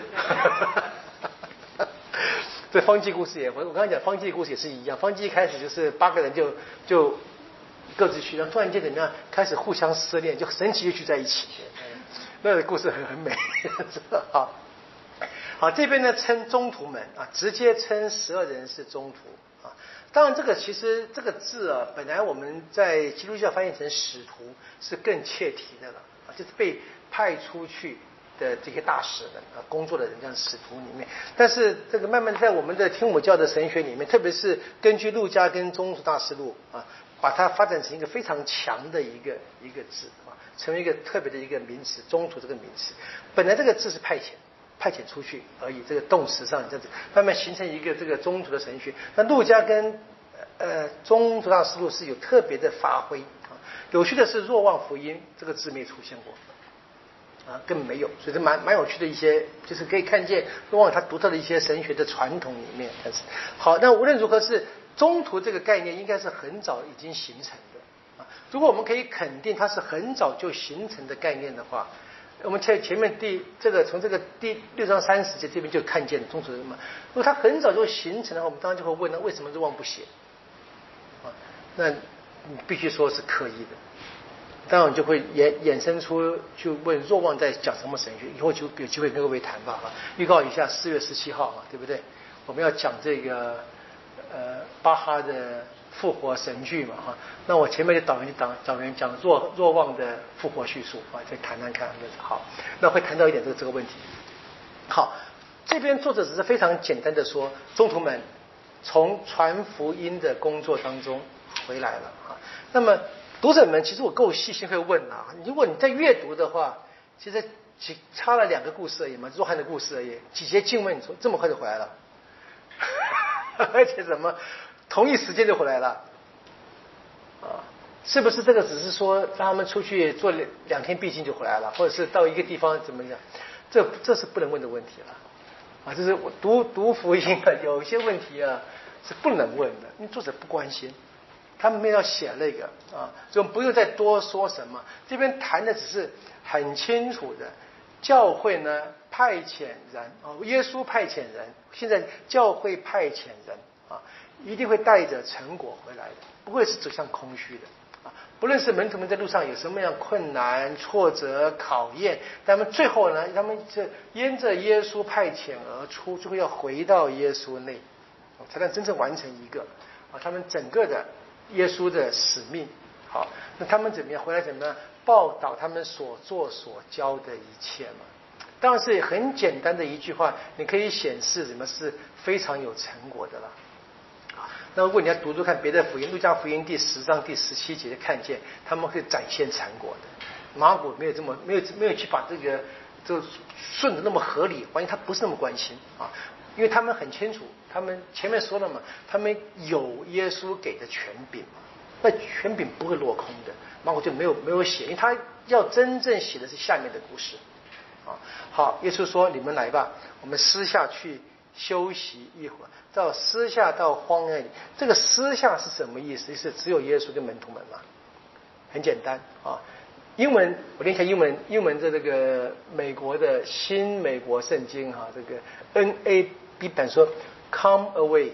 啊。这方济故事也，我我刚才讲方济故事也是一样，方济一开始就是八个人就就各自去，然后突然间怎么样，开始互相失恋，就神奇就聚在一起。那个故事很很美，好，好这边呢称宗徒们啊，直接称十二人是宗徒。当然，这个其实这个字啊，本来我们在基督教翻译成使徒是更切题的了啊，就是被派出去的这些大使们啊，工作的人，像使徒里面。但是这个慢慢在我们的天主教的神学里面，特别是根据路加跟宗徒大事录啊，把它发展成一个非常强的一个一个字啊，成为一个特别的一个名词，宗徒这个名词。本来这个字是派遣。派遣出去而已，这个动词上这样子慢慢形成一个这个宗徒的神学。那路加跟呃宗徒大事录是有特别的发挥啊。有趣的是，若望福音这个字没出现过啊，根本没有，所以这蛮蛮有趣的一些，就是可以看见若望他独特的一些神学的传统里面。但是好，那无论如何是宗徒这个概念应该是很早已经形成的啊。如果我们可以肯定它是很早就形成的概念的话。我们在前面第这个从这个第六章三十节这边就看见宗徒人嘛，如果它很早就形成的话，我们当然就会问了，为什么若望不写？啊，那你必须说是刻意的。当然就会衍衍生出就问若望在讲什么神学，以后就有机会跟各位谈吧啊。预告一下，四月十七号啊，对不对？我们要讲这个呃巴哈的复活神剧嘛哈，那我前面就导人讲导人讲若若望的复活叙述啊，再谈谈看好，那会谈到一点这个这个问题。好，这边作者只是非常简单的说，宗徒们从传福音的工作当中回来了啊。那么读者们，其实我够细心会问啊，如果你在阅读的话，其实只差了两个故事而已嘛，若翰的故事而已，几节经文，你说这么快就回来了，而且怎么？同一时间就回来了，啊，是不是这个只是说让他们出去做两天毕竟就回来了，或者是到一个地方怎么样？这这是不能问的问题了，啊，就是我读读福音啊，有一些问题啊是不能问的，因为作者不关心，他们没有写那个啊，所以我们不用再多说什么。这边谈的只是很清楚的，教会呢派遣人啊，耶稣派遣人，现在教会派遣人啊。一定会带着成果回来的，不会是走向空虚的啊！不论是门徒们在路上有什么样困难、挫折、考验，他们最后呢，他们这沿着耶稣派遣而出，最后要回到耶稣内，才能真正完成一个啊，他们整个的耶稣的使命。好，那他们怎么样回来？怎么样报道他们所做所教的一切嘛？当然是很简单的一句话，你可以显示什么是非常有成果的了。那如果你要读读看别的福音，路加福音第十章第十七节，看见他们会展现成果的。马可没有这么没有没有去把这个就顺着那么合理，关键他不是那么关心啊，因为他们很清楚，他们前面说了嘛，他们有耶稣给的权柄嘛，那权柄不会落空的。马可就没有没有写，因为他要真正写的是下面的故事啊。好，耶稣说：“你们来吧，我们私下去休息一会儿。”到私下到荒野里，这个私下是什么意思？是只有耶稣跟门徒们嘛？很简单啊，英文我念一下英文，英文的这个美国的新美国圣经哈、啊，这个 N A B 版说 ，Come away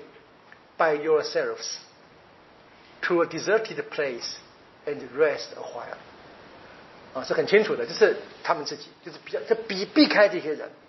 by yourselves to a deserted place and rest a while。啊，是很清楚的，就是他们自己，就是比较，就避避开这些人。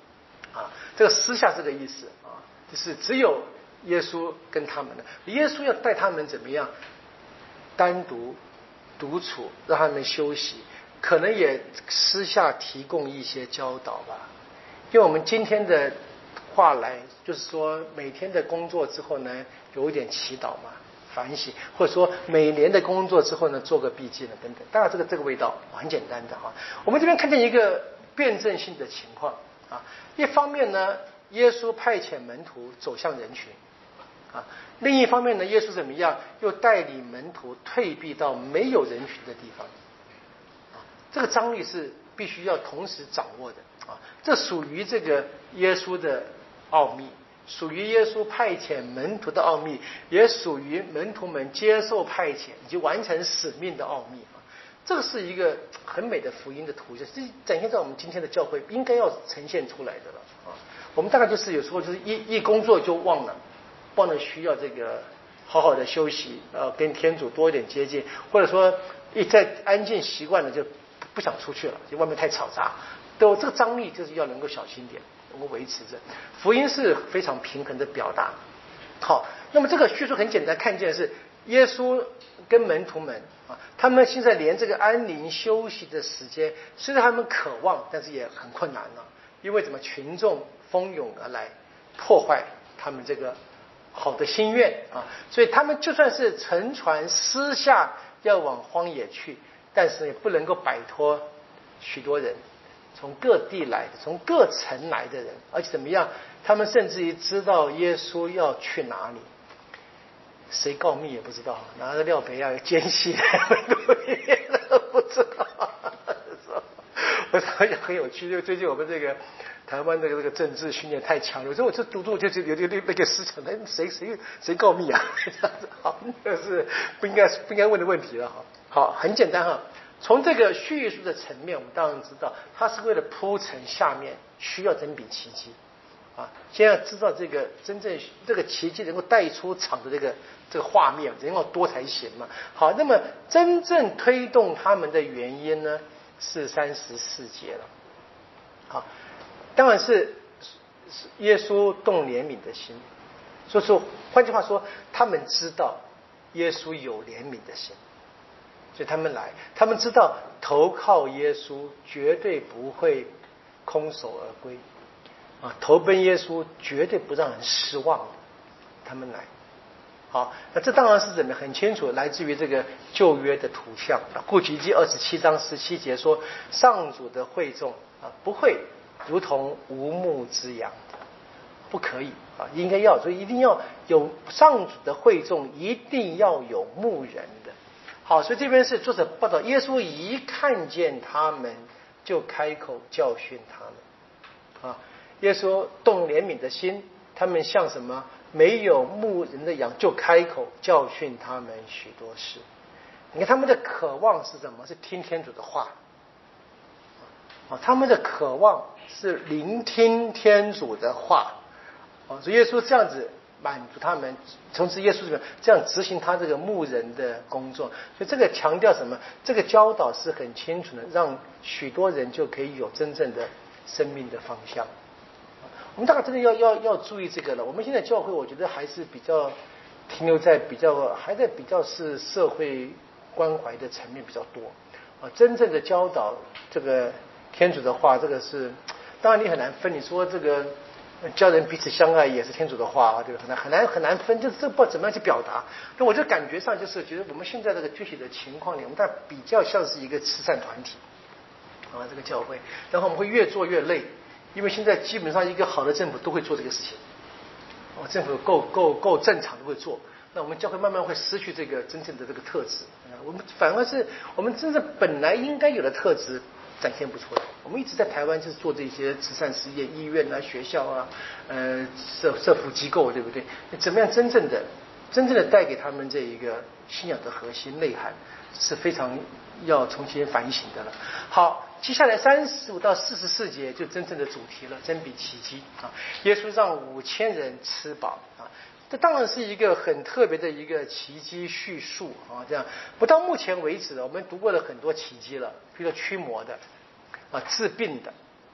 啊，这个私下这个意思啊，就是只有耶稣跟他们的，耶稣要带他们怎么样单独独处，让他们休息，可能也私下提供一些教导吧。用我们今天的话来，就是说每天的工作之后呢，有一点祈祷嘛，反省，或者说每年的工作之后呢，做个笔记呢，等等。当然，这个这个味道很简单的哈。我们这边看见一个辩证性的情况啊，一方面呢，耶稣派遣门徒走向人群啊，另一方面呢，耶稣怎么样，又带领门徒退避到没有人群的地方啊，这个张力是必须要同时掌握的啊，这属于这个耶稣的奥秘，属于耶稣派遣门徒的奥秘，也属于门徒们接受派遣以及完成使命的奥秘啊。这个是一个很美的福音的图像，这展现在我们今天的教会应该要呈现出来的了啊。我们大概就是有时候就是一一工作就忘了，忘了需要这个好好的休息，呃，跟天主多一点接近，或者说一在安静习惯了就不想出去了，就外面太嘈杂，都这个张力就是要能够小心点。我们维持着福音是非常平衡的表达。好，那么这个叙述很简单，看见是耶稣跟门徒们啊，他们现在连这个安宁休息的时间，虽然他们渴望，但是也很困难了，因为怎么群众蜂拥而来，破坏他们这个好的心愿啊，所以他们就算是乘船私下要往荒野去，但是也不能够摆脱许多人。从各地来的，从各城来的人，而且怎么样？他们甚至于知道耶稣要去哪里，谁告密也不知道，拿着料杯啊奸细都不知道。我想很有趣，因为最近我们这个台湾的这个政治训练太强，有时候我就读读就是有点那个思想，哎，谁谁谁告密啊？这样子，好，这是不应该不应该问的问题了哈。好，很简单哈。从这个叙述的层面，我们当然知道，它是为了铺陈下面需要真比奇迹啊。先要知道这个真正这个奇迹能够带出场的这个这个画面，人要多才行嘛。好，那么真正推动他们的原因呢，是三十四节了。好，当然是耶稣动怜悯的心，所以说换句话说，他们知道耶稣有怜悯的心。所以他们来，他们知道投靠耶稣绝对不会空手而归啊，投奔耶稣绝对不让人失望的。他们来，好，那这当然是怎么很清楚，来自于这个旧约的图像。户籍记二十七章十七节说，上主的会众啊，不会如同无牧之羊，不可以啊，应该要，所以一定要有上主的会众，一定要有牧人的。好，所以这边是作者报道，耶稣一看见他们，就开口教训他们。啊，耶稣动怜悯的心，他们像什么？没有牧人的羊，就开口教训他们许多事。你看他们的渴望是什么？是听天主的话。啊，他们的渴望是聆听天主的话。啊，所以耶稣这样子满足他们，从此耶稣这样执行他这个牧人的工作，所以这个强调什么？这个教导是很清楚的，让许多人就可以有真正的生命的方向。我们大概真的要要要注意这个了。我们现在教会，我觉得还是比较停留在比较还在比较是社会关怀的层面比较多啊，真正的教导这个天主的话，这个是当然你很难分。你说这个。教人彼此相爱也是天主的话啊，对吧？很难很难很难分，就是这不知道怎么样去表达。那我就感觉上就是觉得我们现在这个具体的情况里，我们大概比较像是一个慈善团体啊，这个教会，然后我们会越做越累，因为现在基本上一个好的政府都会做这个事情，哦，政府够够够正常都会做。那我们教会慢慢会失去这个真正的这个特质啊，我们反而是我们真正本来应该有的特质。展现不出来。我们一直在台湾就是做这些慈善事业，医院啊、学校啊、呃社社福机构，对不对？怎么样真正的、真正的带给他们这一个信仰的核心内涵，是非常要重新反省的了。好，接下来三十五到四十四节就真正的主题了，真比奇迹啊！耶稣让五千人吃饱啊！这当然是一个很特别的一个奇迹叙述啊！这样，不到目前为止，我们读过了很多奇迹了，比如说驱魔的，啊，治病的，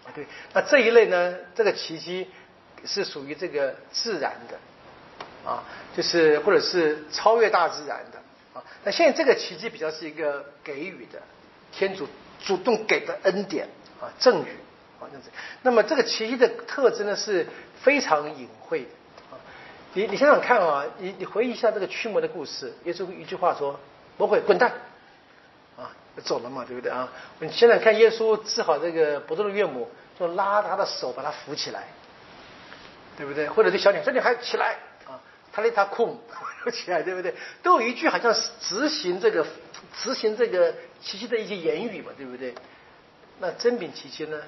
对，那这一类呢，这个奇迹是属于这个自然的啊，就是或者是超越大自然的啊。那现在这个奇迹比较是一个给予的，天主主动给的恩典啊，赠予啊这样子。那么这个奇迹的特征呢是非常隐晦的啊。你你想想看啊，你你回忆一下这个驱魔的故事，耶稣一句话说：“魔鬼滚蛋！”啊，走了嘛，对不对啊？你现在看耶稣治好这个伯多禄岳母，就拉他的手把他扶起来，对不对？或者对小女小女孩起来啊，他令他空起来，对不对？都有一句好像是执行这个执行这个奇迹的一些言语嘛，对不对？那真饼奇迹呢，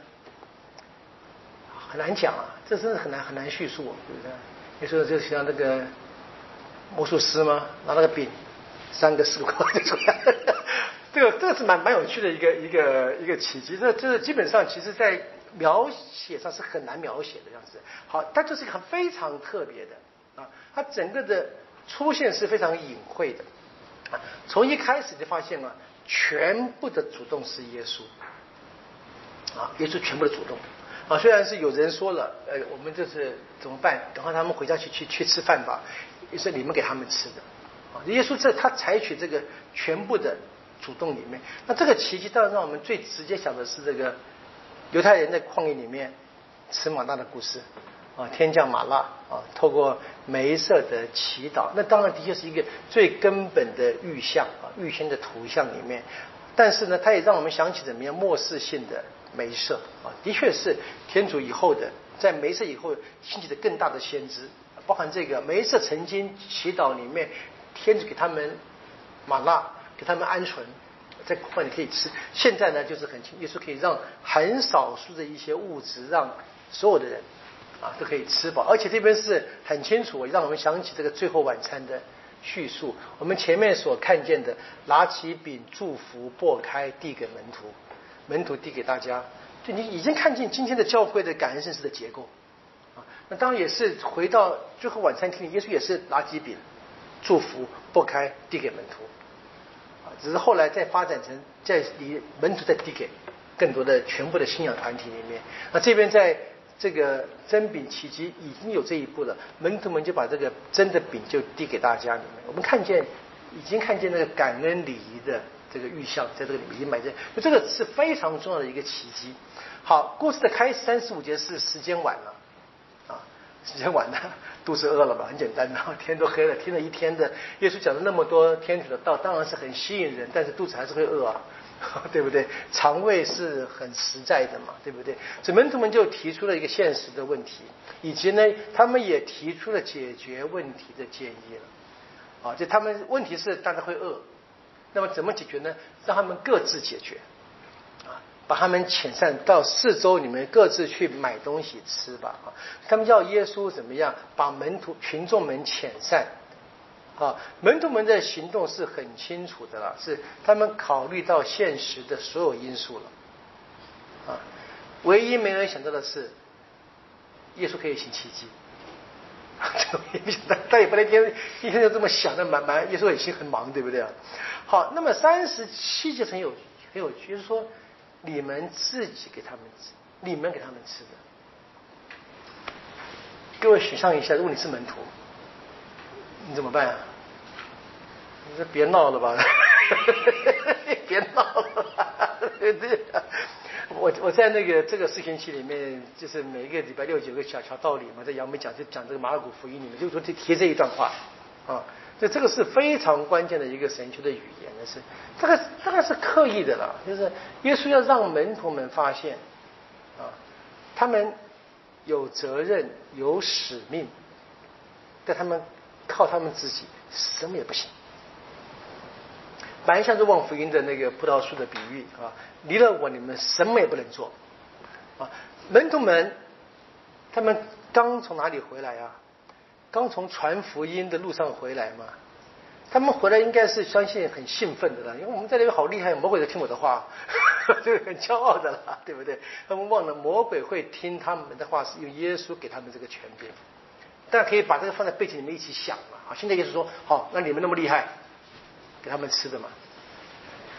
很难讲啊，这真的很难很难叙述，对不对？你说就像那个魔术师吗？拿那个饼，三个四个就出来了。这个这个是蛮蛮有趣的一个一个一个奇迹，这这基本上其实在描写上是很难描写的样子。好，它就是一个很非常特别的啊，它整个的出现是非常隐晦的啊，从一开始就发现了全部的主动是耶稣啊，耶稣全部的主动啊，虽然是有人说了，呃，我们这是怎么办？等会他们回家去去去吃饭吧，也是你们给他们吃的啊，耶稣这他采取这个全部的主动里面，那这个奇迹当然让我们最直接想的是这个犹太人在旷野里面吃玛纳的故事啊，天降玛纳啊，透过梅瑟的祈祷，那当然的确是一个最根本的预象啊，预先的图像里面，但是呢，它也让我们想起怎么样末世性的梅瑟啊，的确是天主以后的，在梅瑟以后兴起的更大的先知，包含这个梅瑟曾经祈祷里面，天主给他们玛纳。给他们鹌鹑，在旷野可以吃。现在呢，就是很清，耶稣可以让很少数的一些物质，让所有的人啊都可以吃饱。而且这边是很清楚，让我们想起这个最后晚餐的叙述。我们前面所看见的，拿起饼祝福，擘开递给门徒，门徒递给大家。就你已经看见今天的教会的感恩圣事的结构啊。那当然也是回到最后晚餐厅里，耶稣也是拿起饼祝福，擘开递给门徒。只是后来再发展成在离门徒再递给更多的全部的信仰团体里面，那这边在这个真饼奇迹已经有这一步了，门徒们就把这个真的饼就递给大家里面，我们看见已经看见那个感恩礼仪的这个预象在这个里面已经埋在，就这个是非常重要的一个奇迹。好，故事的开始三十五节是时间晚了啊，时间晚了，肚子饿了吧？很简单的，天都黑了，听了一天的耶稣讲了那么多天主的道，当然是很吸引人，但是肚子还是会饿啊，对不对？肠胃是很实在的嘛，对不对？所以门徒们就提出了一个现实的问题，以及呢，他们也提出了解决问题的建议了。啊，就他们问题是大家会饿，那么怎么解决呢？让他们各自解决。把他们遣散到四周，你们各自去买东西吃吧。啊，他们叫耶稣怎么样？把门徒群众们遣散。啊，门徒们的行动是很清楚的了，是他们考虑到现实的所有因素了。啊，唯一没人想到的是，耶稣可以行奇迹。他也不能天一天就这么想的，蛮蛮耶稣也心很忙，对不对啊？好，那么三十七节很有很有趣，就是说。你们自己给他们吃，你们给他们吃的。各位想象一下，如果你是门徒，你怎么办啊？你说别闹了吧，别闹了吧，对对。我我在那个这个四旬期里面，就是每一个礼拜六有个小小道理嘛，在杨梅讲就讲这个马尔谷福音里面，就说提这一段话啊。所以这个是非常关键的一个神学的语言的是，这个当然是刻意的了，就是耶稣要让门徒们发现，啊，他们有责任、有使命，但他们靠他们自己什么也不行。蛮像是望福音的那个葡萄树的比喻啊，离了我你们什么也不能做啊。门徒们他们刚从哪里回来啊？刚从传福音的路上回来嘛，他们回来应该是相信很兴奋的了，因为我们在那边好厉害，魔鬼在听我的话，这个很骄傲的了，对不对？他们忘了魔鬼会听他们的话，是用耶稣给他们这个权柄。但可以把这个放在背景里面一起想嘛。好，现在耶稣说，好，那你们那么厉害，给他们吃的嘛。大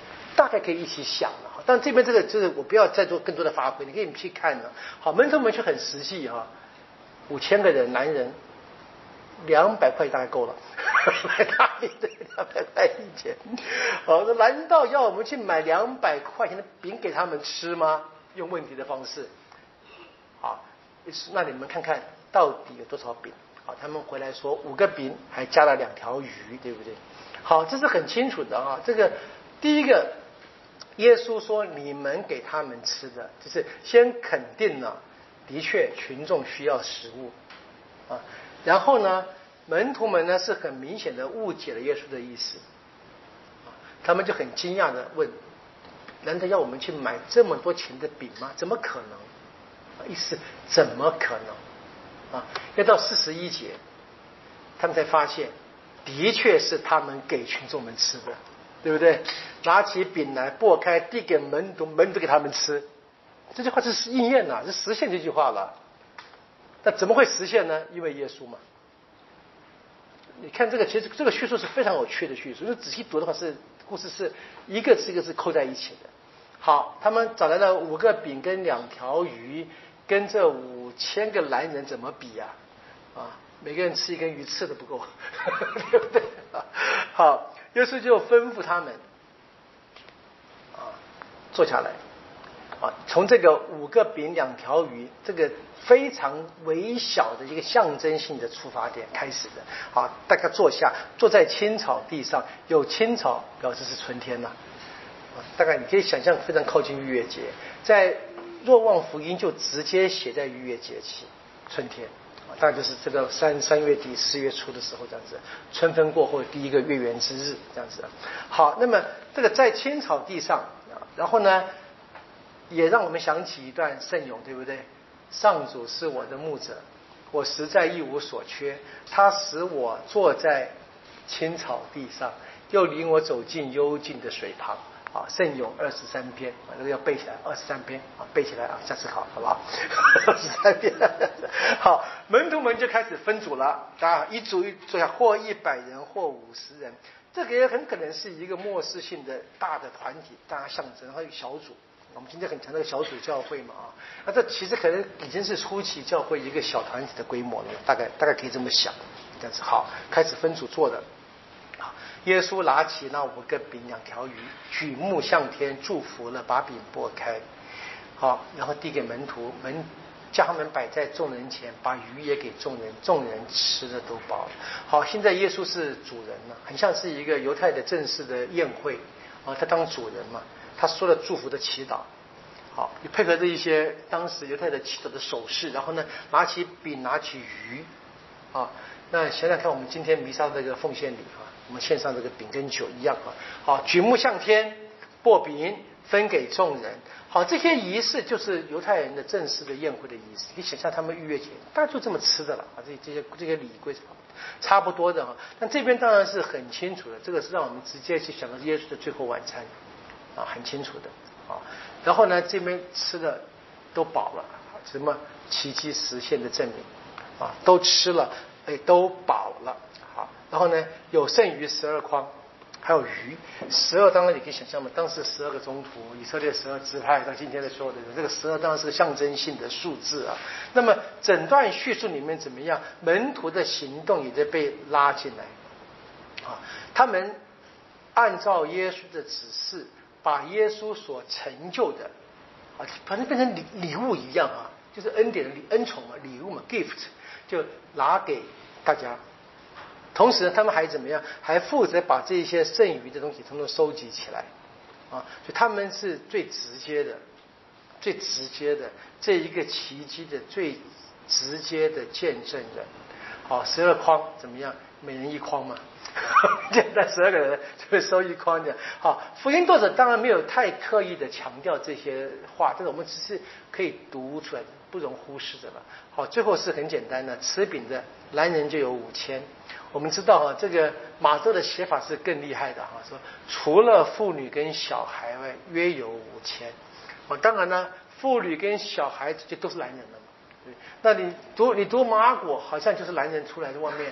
概可以一起想了。但这边这个就是我不要再做更多的发挥，你可以去看了。好，门徒们就很实际哈，五千个人，男人两百块大概够了，买大饼的两百块一钱。好，说难道要我们去买两百块钱的饼给他们吃吗？用问题的方式。好，那你们看看到底有多少饼？好，他们回来说五个饼，还加了两条鱼，对不对？好，这是很清楚的啊。这个第一个，耶稣说你们给他们吃的，就是先肯定了，的确群众需要食物啊。然后呢，门徒们呢是很明显的误解了耶稣的意思，他们就很惊讶的问：难道要我们去买这么多钱的饼吗？怎么可能？意思怎么可能啊？要到四十一节，他们才发现，的确是他们给群众们吃的，对不对？拿起饼来擘开，递给门徒，门徒给他们吃。这句话是应验了，是实现这句话了。那怎么会实现呢？因为耶稣嘛。你看这个，其实这个叙述是非常有趣的叙述。如果仔细读的话，是故事是一个是一个是扣在一起的。好，他们找来了五个饼跟两条鱼，跟这五千个男人怎么比呀、啊？啊，每个人吃一根鱼翅都不够，对不对？好，耶稣就吩咐他们啊，坐下来。啊，从这个五个饼两条鱼这个非常微小的一个象征性的出发点开始的。好，大家坐下，坐在青草地上，有青草表示是春天了。啊，大概你可以想象非常靠近逾越节，在若望福音就直接写在逾越节气，春天。啊，大概就是这个三三月底四月初的时候这样子，春分过后第一个月圆之日这样子。好，那么这个在青草地上，然后呢？也让我们想起一段圣咏，对不对？上主是我的牧者，我实在一无所缺。他使我坐在青草地上，又领我走进幽静的水旁。啊，圣咏二十三篇，啊，这个要背起来，二十三篇啊，背起来啊，下次考好不好？二十三篇。好，门徒们就开始分组了，啊，一组一坐下，或一百人，或五十人。这个也很可能是一个末世性的大的团体，大家象征，然后有小组。我们今天很强调小组教会嘛啊，那这其实可能已经是初期教会一个小团体的规模了，大概大概可以这么想，这样子。好，开始分组做的。好，耶稣拿起那五个饼两条鱼，举目向天祝福了，把饼拨开。好，然后递给门徒，门叫他们摆在众人前，把鱼也给众人，众人吃的都饱了。好，现在耶稣是主人了，很像是一个犹太的正式的宴会啊，他当主人嘛。他说了祝福的祈祷，好，你配合着一些当时犹太的祈祷的手势，然后呢，拿起饼，拿起鱼，啊，那想想看，我们今天弥撒这个奉献礼啊，我们献上这个饼跟酒一样啊，好，举目向天，擘饼分给众人，好，这些仪式就是犹太人的正式的宴会的仪式，你想象他们逾越节，大家就这么吃的了啊，这这些这些礼规差不多的哈，但这边当然是很清楚的，这个是让我们直接去想到耶稣的最后晚餐。啊，很清楚的啊。然后呢，这边吃的都饱了，什么奇迹实现的证明啊，都吃了，哎，都饱了。好，然后呢，有剩余十二筐，还有鱼。十二当然你可以想象嘛，当时十二个宗徒，以色列十二支派，到今天的所有的人，这个十二当然是个象征性的数字啊。那么整段叙述里面怎么样？门徒的行动也在被拉进来啊，他们按照耶稣的指示。把耶稣所成就的啊，反正变成礼礼物一样啊，就是恩典的礼恩宠嘛，礼物嘛 ，gift 就拿给大家。同时呢，他们还怎么样？还负责把这些剩余的东西统统收集起来啊，所以他们是最直接的、最直接的这一个奇迹的最直接的见证人。好，十二筐怎么样？每人一筐嘛。简单十二个人就会收一筐的。好，福音作者当然没有太刻意的强调这些话，但是我们只是可以读出来，不容忽视的了。好，最后是很简单的，吃饼的男人就有五千。我们知道哈，这个马窦的写法是更厉害的哈，说除了妇女跟小孩外，约有五千。哦，当然呢，妇女跟小孩就都是男人了嘛。对，那你读你读马可，好像就是男人出来在外面。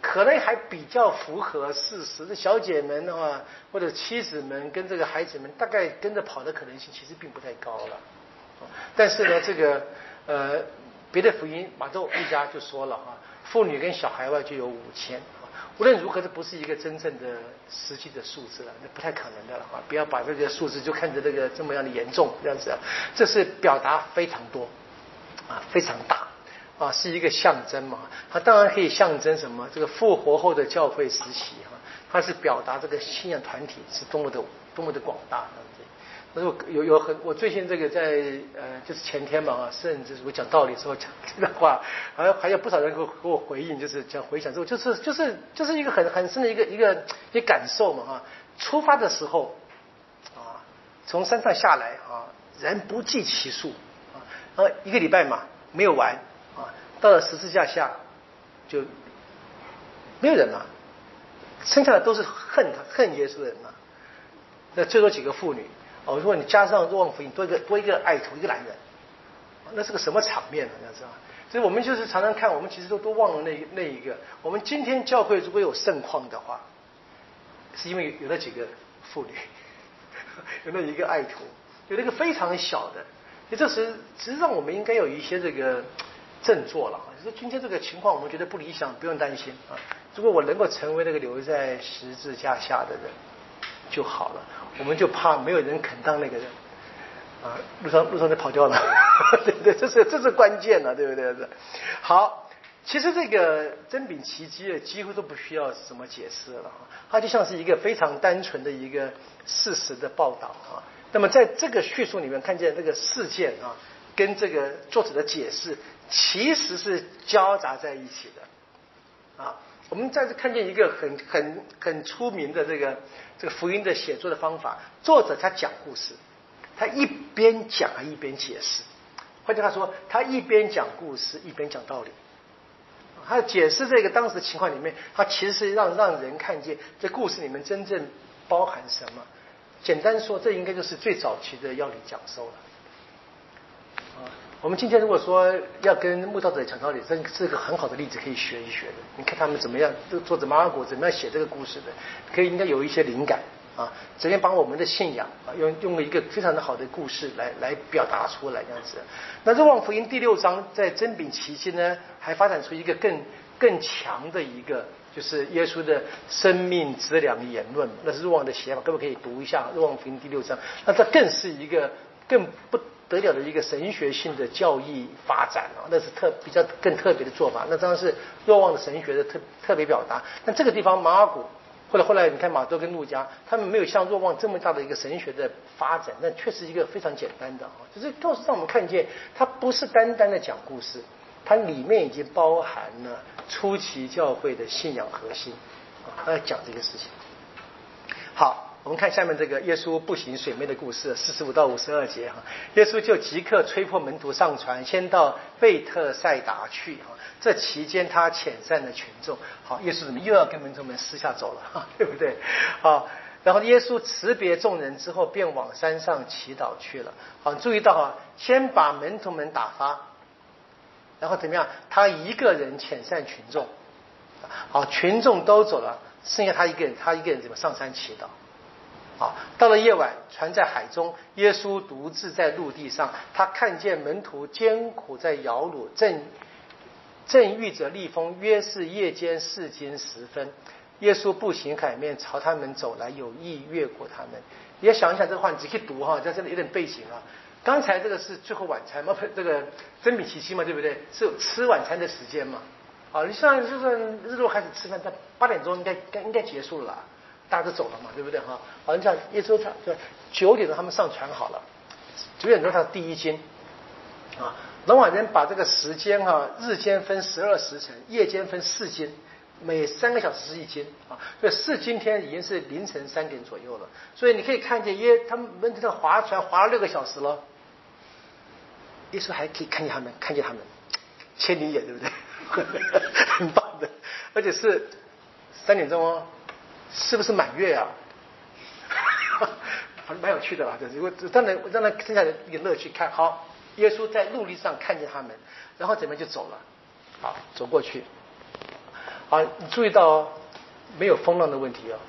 可能还比较符合事实。这小姐们的话，或者妻子们跟这个孩子们，大概跟着跑的可能性其实并不太高了。但是呢，这个呃，别的福音马窦、路加就说了啊，妇女跟小孩外就有五千。无论如何，这不是一个真正的实际的数字了，那不太可能的了啊！不要把这个数字就看着这个这么样的严重这样子啊，这是表达非常多啊，非常大啊，是一个象征嘛。它当然可以象征什么？这个复活后的教会时期啊，它是表达这个信仰团体是多么的多么的广大这样子。那有有很，我最近这个在呃，就是前天嘛啊，甚至我讲道理的时候讲这个话，还还有不少人给我给我回应，就是讲回想之后，就是就是就是一个很很深的一个一个一个感受嘛啊。出发的时候啊，从山上下来啊，人不计其数啊，然后一个礼拜嘛没有完啊，到了十字架下就没有人了，剩下的都是恨他恨耶稣的人了。那最多几个妇女。哦，如果你加上若望福音，多一个多一个爱徒，一个男人，那是个什么场面呢？你知道吗？所以我们就是常常看，我们其实都都忘了那那一个。我们今天教会如果有盛况的话，是因为有那几个妇女，有那一个爱徒，有那个非常小的。所以这时实际上我们应该有一些这个振作了。就是今天这个情况，我们觉得不理想，不用担心啊。如果我能够成为那个留在十字架下的人就好了。我们就怕没有人肯当那个人啊，路上路上就跑掉了，对不对？这是这是关键了，对不对？好，其实这个真饼奇迹几乎都不需要什么解释了，它就像是一个非常单纯的一个事实的报道啊。那么在这个叙述里面，看见这个事件啊，跟这个作者的解释其实是交杂在一起的啊。我们再次看见一个很很很出名的这个这个福音的写作的方法，作者他讲故事，他一边讲还一边解释。换句话说，他一边讲故事一边讲道理。他解释这个当时的情况里面，他其实是让让人看见这故事里面真正包含什么。简单说，这应该就是最早期的要理讲授了。我们今天如果说要跟慕道者讲道理，这是个很好的例子可以学一学的。你看他们怎么样，作者马尔谷怎么样写这个故事的，可以应该有一些灵感啊，怎么样把我们的信仰啊用用了一个非常的好的故事来来表达出来这样子。那若望福音第六章在真饼奇迹呢，还发展出一个更更强的一个，就是耶稣的生命质量言论，那是若望的写法，可不可以读一下若望福音第六章？那这更是一个更不得了的一个神学性的教义发展啊，那是特比较更特别的做法。那当然是若望的神学的特特别表达。那这个地方马尔谷或者后来你看马窦跟路加，他们没有像若望这么大的一个神学的发展，那确实一个非常简单的啊，就是告诉让我们看见，它不是单单的讲故事，它里面已经包含了初期教会的信仰核心啊，他在讲这个事情。好。我们看下面这个耶稣步行水面的故事，四十五到五十二节哈。耶稣就即刻催迫门徒上船，先到贝特赛达去哈。这期间他遣散了群众。好，耶稣怎么又要跟门徒们私下走了哈，对不对？好，然后耶稣辞别众人之后，便往山上祈祷去了。好，注意到哈，先把门徒们打发，然后怎么样？他一个人遣散群众。好，群众都走了，剩下他一个人，他一个人怎么上山祈祷？好，到了夜晚，船在海中，耶稣独自在陆地上，他看见门徒艰苦在摇橹，正正遇着厉风，约是夜间四更时分。耶稣步行海面，朝他们走来，有意越过他们。你要想一想这个话，你仔细读哈，这真的有点背景啊。刚才这个是最后晚餐嘛，这个真饼奇迹嘛，对不对？是吃晚餐的时间嘛。好，你像就算日落开始吃饭，在八点钟应该该应该结束了啦。大家都走了嘛，对不对哈？好像耶稣他就九点钟他们上船好了，九点钟他第一经啊。罗马人把这个时间哈、啊，日间分十二时辰，夜间分四经，每三个小时是一经啊。所以四今天已经是凌晨三点左右了，所以你可以看见耶他们这个划船划了六个小时了，耶稣还可以看见他们，看见他们千里眼，对不对？很棒的，而且是三点钟哦。是不是满月啊？反正蛮有趣的啦，这如果当然让他剩下的一个乐趣看。好，耶稣在陆地上看见他们，然后怎么就走了？好，走过去。 好，你注意到哦，没有风浪的问题哦。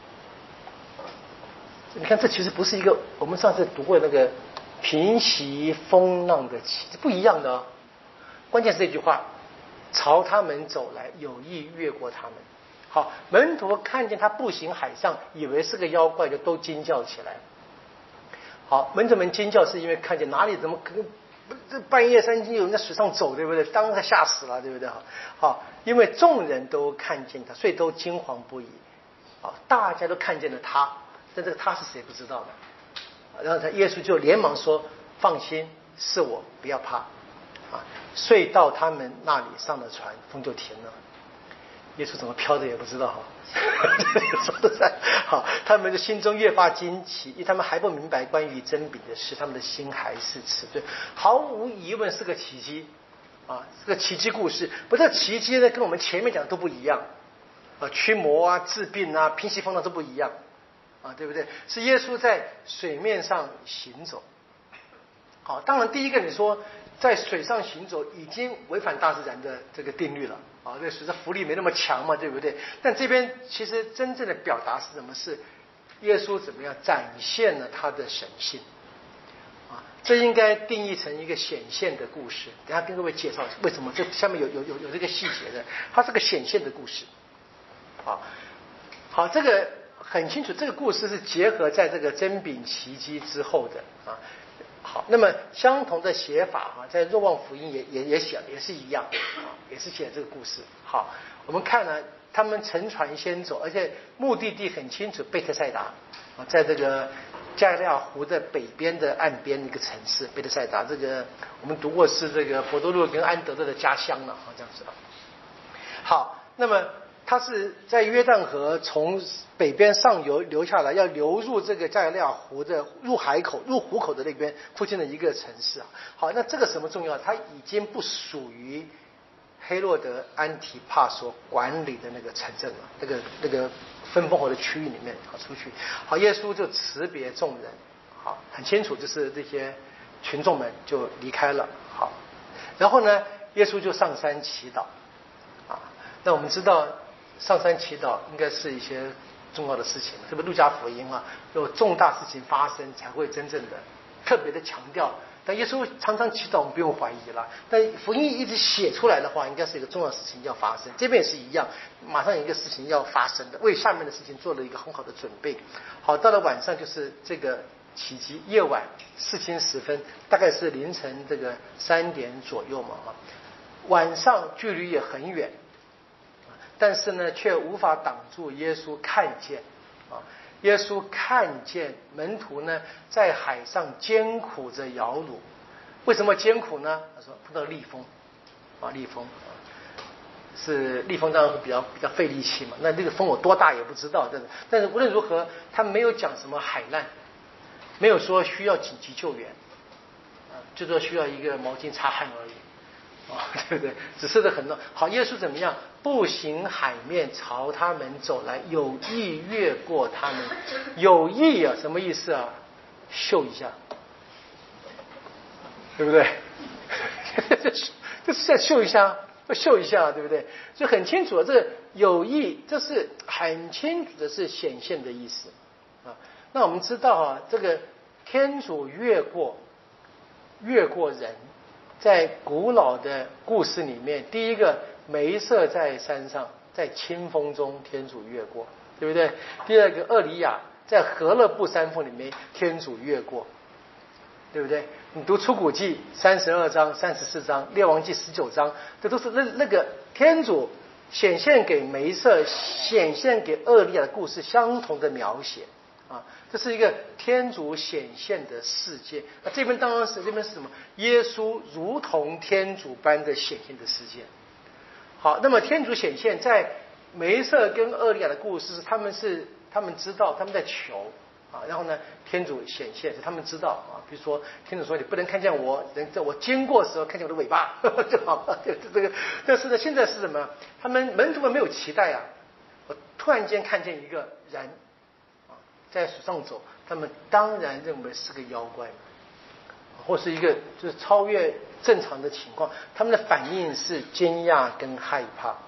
你看，这其实不是一个我们上次读过那个平息风浪的旗，不一样的哦。关键是这句话，朝他们走来，有意越过他们。好，门徒看见他步行海上，以为是个妖怪，就都惊叫起来。好，门徒们惊叫是因为看见哪里怎么可能这半夜三更有人在水上走，对不对？当他吓死了，对不对？好，因为众人都看见他，所以都惊惶不已。好，大家都看见了他，但这个他是谁不知道的。然后他耶稣就连忙说：“放心，是我，不要怕。”啊，遂到他们那里上了船，风就停了。耶稣怎么飘的也不知道哈，说的在好，他们的心中越发惊奇，因为他们还不明白关于真饼的事，他们的心还是迟钝。毫无疑问是个奇迹啊，是个奇迹故事。不，这奇迹呢跟我们前面讲的都不一样啊，驱魔啊、治病啊、平息风浪都不一样啊，对不对？是耶稣在水面上行走。好，当然第一个你说在水上行走已经违反大自然的这个定律了啊，这水的浮力没那么强嘛，对不对？但这边其实真正的表达是什么？是耶稣怎么样展现了他的神性啊？这应该定义成一个显现的故事。等一下跟各位介绍为什么这下面有有有有这个细节的，它是个显现的故事。好，好，这个很清楚，这个故事是结合在这个真饼奇迹之后的啊。好，那么相同的写法哈，在若望福音也也也写也是一样啊，也是写这个故事。好，我们看呢，他们乘船先走，而且目的地很清楚，贝特赛达啊，在这个加利利亚湖的北边的岸边的一个城市，贝特赛达。这个我们读过是这个伯多禄跟安德烈的家乡了啊，这样子啊。好，那么它是在约旦河从北边上游流下来，要流入这个加利利亚湖的入海口、入湖口的那边附近的一个城市啊。好，那这个什么重要？它已经不属于黑洛德安提帕所管理的那个城镇了，那个那个分封侯的区域里面好出去。好，耶稣就辞别众人，好，很清楚，就是这些群众们就离开了。好，然后呢，耶稣就上山祈祷啊。那我们知道上山祈祷应该是一些重要的事情，这个路加福音啊，有重大事情发生才会真正的特别的强调。但耶稣常常祈祷，我们不用怀疑了。但福音一直写出来的话，应该是一个重要的事情要发生。这边也是一样，马上有一个事情要发生的，为下面的事情做了一个很好的准备。好，到了晚上就是这个奇迹，夜晚四更时分，大概是凌晨这个三点左右嘛啊。晚上距离也很远，但是呢，却无法挡住耶稣看见啊。耶稣看见门徒呢在海上艰苦着摇橹，为什么艰苦呢？他说碰到逆风啊，逆风啊，是逆风当然会比较比较费力气嘛。那这个风有多大也不知道，但是但是无论如何，他没有讲什么海难，没有说需要紧急救援啊，就说需要一个毛巾擦汗而已。哦，对不对？只是的很多好，耶稣怎么样？步行海面朝他们走来，有意越过他们。有意啊，什么意思啊？秀一下，对不对？就是在秀一下，秀一下，对不对？所以很清楚，这个有意，这是很清楚的是显现的意思啊。那我们知道啊，这个天主越过越过人。在古老的故事里面，第一个梅瑟在山上，在清风中天主越过，对不对？第二个厄里亚在何勒布山峰里面天主越过，对不对？你读出谷记三十二章、三十四章、列王记十九章，这都是那那个天主显现给梅瑟、显现给厄里亚的故事相同的描写。啊，这是一个天主显现的世界。那这边当然是这边是什么？耶稣如同天主般的显现的世界。好，那么天主显现在梅瑟跟厄里亚的故事，他们是他们知道他们在求啊，然后呢，天主显现是他们知道啊。比如说，天主说你不能看见我，人在我经过的时候看见我的尾巴就好了。这这个，但是呢，现在是什么？他们门徒们没有期待啊，我突然间看见一个人。在水上走，他们当然认为是个妖怪，或是一个就是超越正常的情况。他们的反应是惊讶跟害怕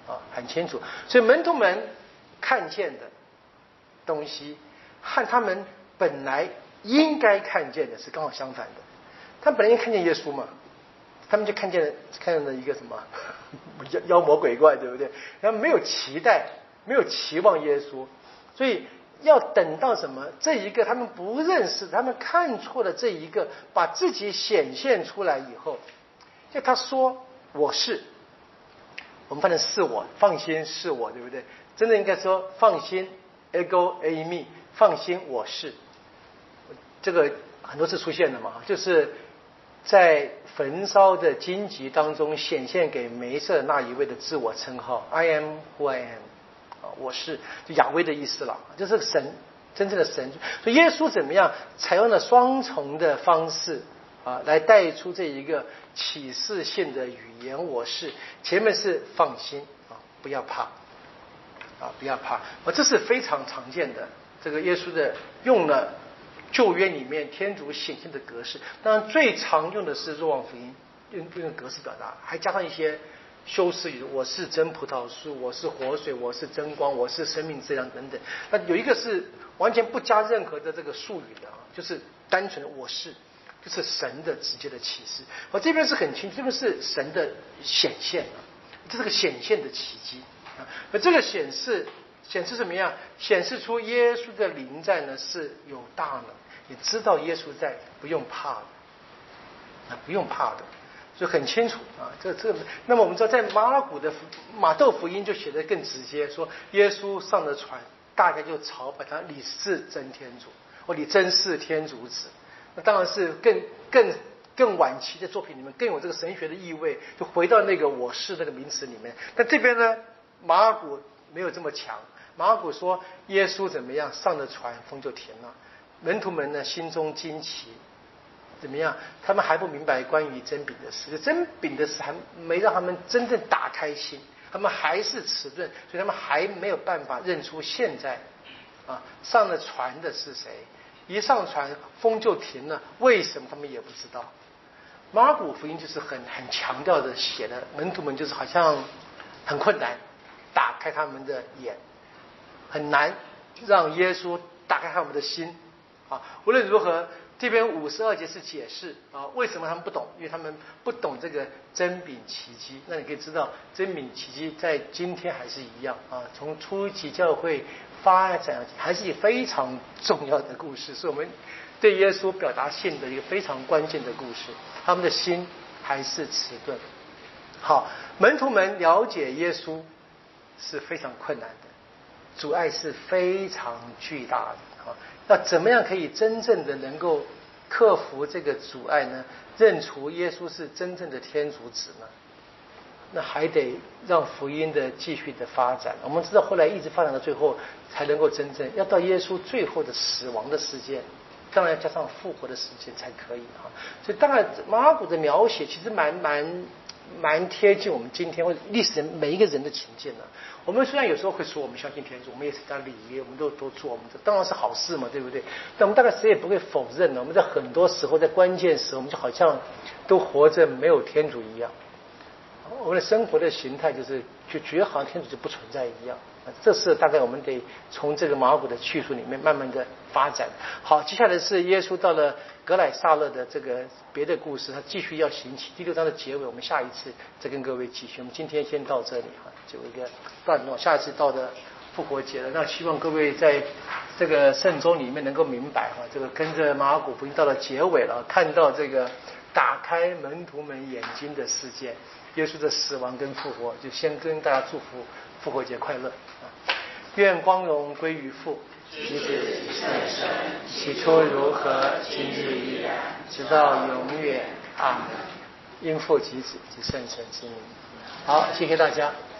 啊，很清楚。所以门徒们看见的东西和他们本来应该看见的是刚好相反的。他们本来应该看见耶稣嘛，他们就看见了看见了一个什么妖妖魔鬼怪，对不对？然后没有期待，没有期望耶稣，所以要等到什么？这一个他们不认识，他们看错了这一个，把自己显现出来以后，就他说我是，我们翻成是我，放心是我，对不对？真的应该说放心 ego eimi， 放心我是。这个很多次出现的嘛，就是在焚烧的荆棘当中显现给梅瑟那一位的自我称号 I am who I am，我是就亚威的意思了，就是神真正的神。所以耶稣怎么样采用了双重的方式啊，来带出这一个启示性的语言我是。前面是放心啊，不要怕啊，不要怕，啊，这是非常常见的。这个耶稣的用了旧约里面天主显现的格式，当然最常用的是若望福音，用用格式表达，还加上一些修饰语，我是真葡萄树，我是活水，我是真光，我是生命之粮等等。那有一个是完全不加任何的这个术语的，就是单纯的我是，就是神的直接的启示。我这边是很清楚，这边是神的显现，这是个显现的奇迹。而这个显示显示什么样？显示出耶稣的临在呢是有大能，你知道耶稣在，不用怕的，啊，不用怕的。所以很清楚啊，这这个。那么我们知道，在马尔谷的马窦福音就写得更直接，说耶稣上了船，大家就朝拜他，你是真天主，或你真是天主子。那当然是更更更晚期的作品里面更有这个神学的意味，就回到那个我是那个名词里面。但这边呢，马尔谷没有这么强。马尔谷说耶稣怎么样上了船，风就停了，门徒们呢心中惊奇。怎么样？他们还不明白关于真饼的事，真饼的事还没让他们真正打开心，他们还是迟钝，所以他们还没有办法认出现在啊上了船的是谁。一上船风就停了，为什么他们也不知道。马尔谷福音就是很很强调的写的，门徒们就是好像很困难打开他们的眼，很难让耶稣打开他们的心啊。无论如何，这边五十二节是解释啊，为什么他们不懂？因为他们不懂这个真饼奇迹。那你可以知道，真饼奇迹在今天还是一样啊，从初级教会发展还是非常重要的故事，是我们对耶稣表达性的一个非常关键的故事。他们的心还是迟钝。好，门徒们了解耶稣是非常困难的，阻碍是非常巨大的。要怎么样可以真正的能够克服这个阻碍呢？认出耶稣是真正的天主子呢？那还得让福音的继续的发展。我们知道后来一直发展到最后，才能够真正要到耶稣最后的死亡的事件，当然要加上复活的事件才可以啊。所以当然马尔谷的描写其实蛮蛮蛮贴近我们今天或者历史人每一个人的情境的。我们虽然有时候会说我们相信天主，我们也是在礼仪，我们都都做，我们这当然是好事嘛，对不对？但我们大概谁也不会否认呢。我们在很多时候，在关键时候，我们就好像都活着没有天主一样。我们的生活的形态就是就觉得好像天主就不存在一样。这是大概我们得从这个马尔谷的叙述里面慢慢的发展。好，接下来是耶稣到了格莱撒勒的这个别的故事，他继续要行起。第六章的结尾，我们下一次再跟各位继续。我们今天先到这里哈，就一个段落。下一次到的复活节了，那希望各位在这个圣周里面能够明白哈，这个跟着马尔谷福音到了结尾了，看到这个打开门徒们眼睛的事件，耶稣的死亡跟复活，就先跟大家祝福复活节快乐啊！愿光荣归于父、及子、圣神，起初如何，今日依然，直到永远。阿门。因父及子及圣神之名。好，谢谢大家。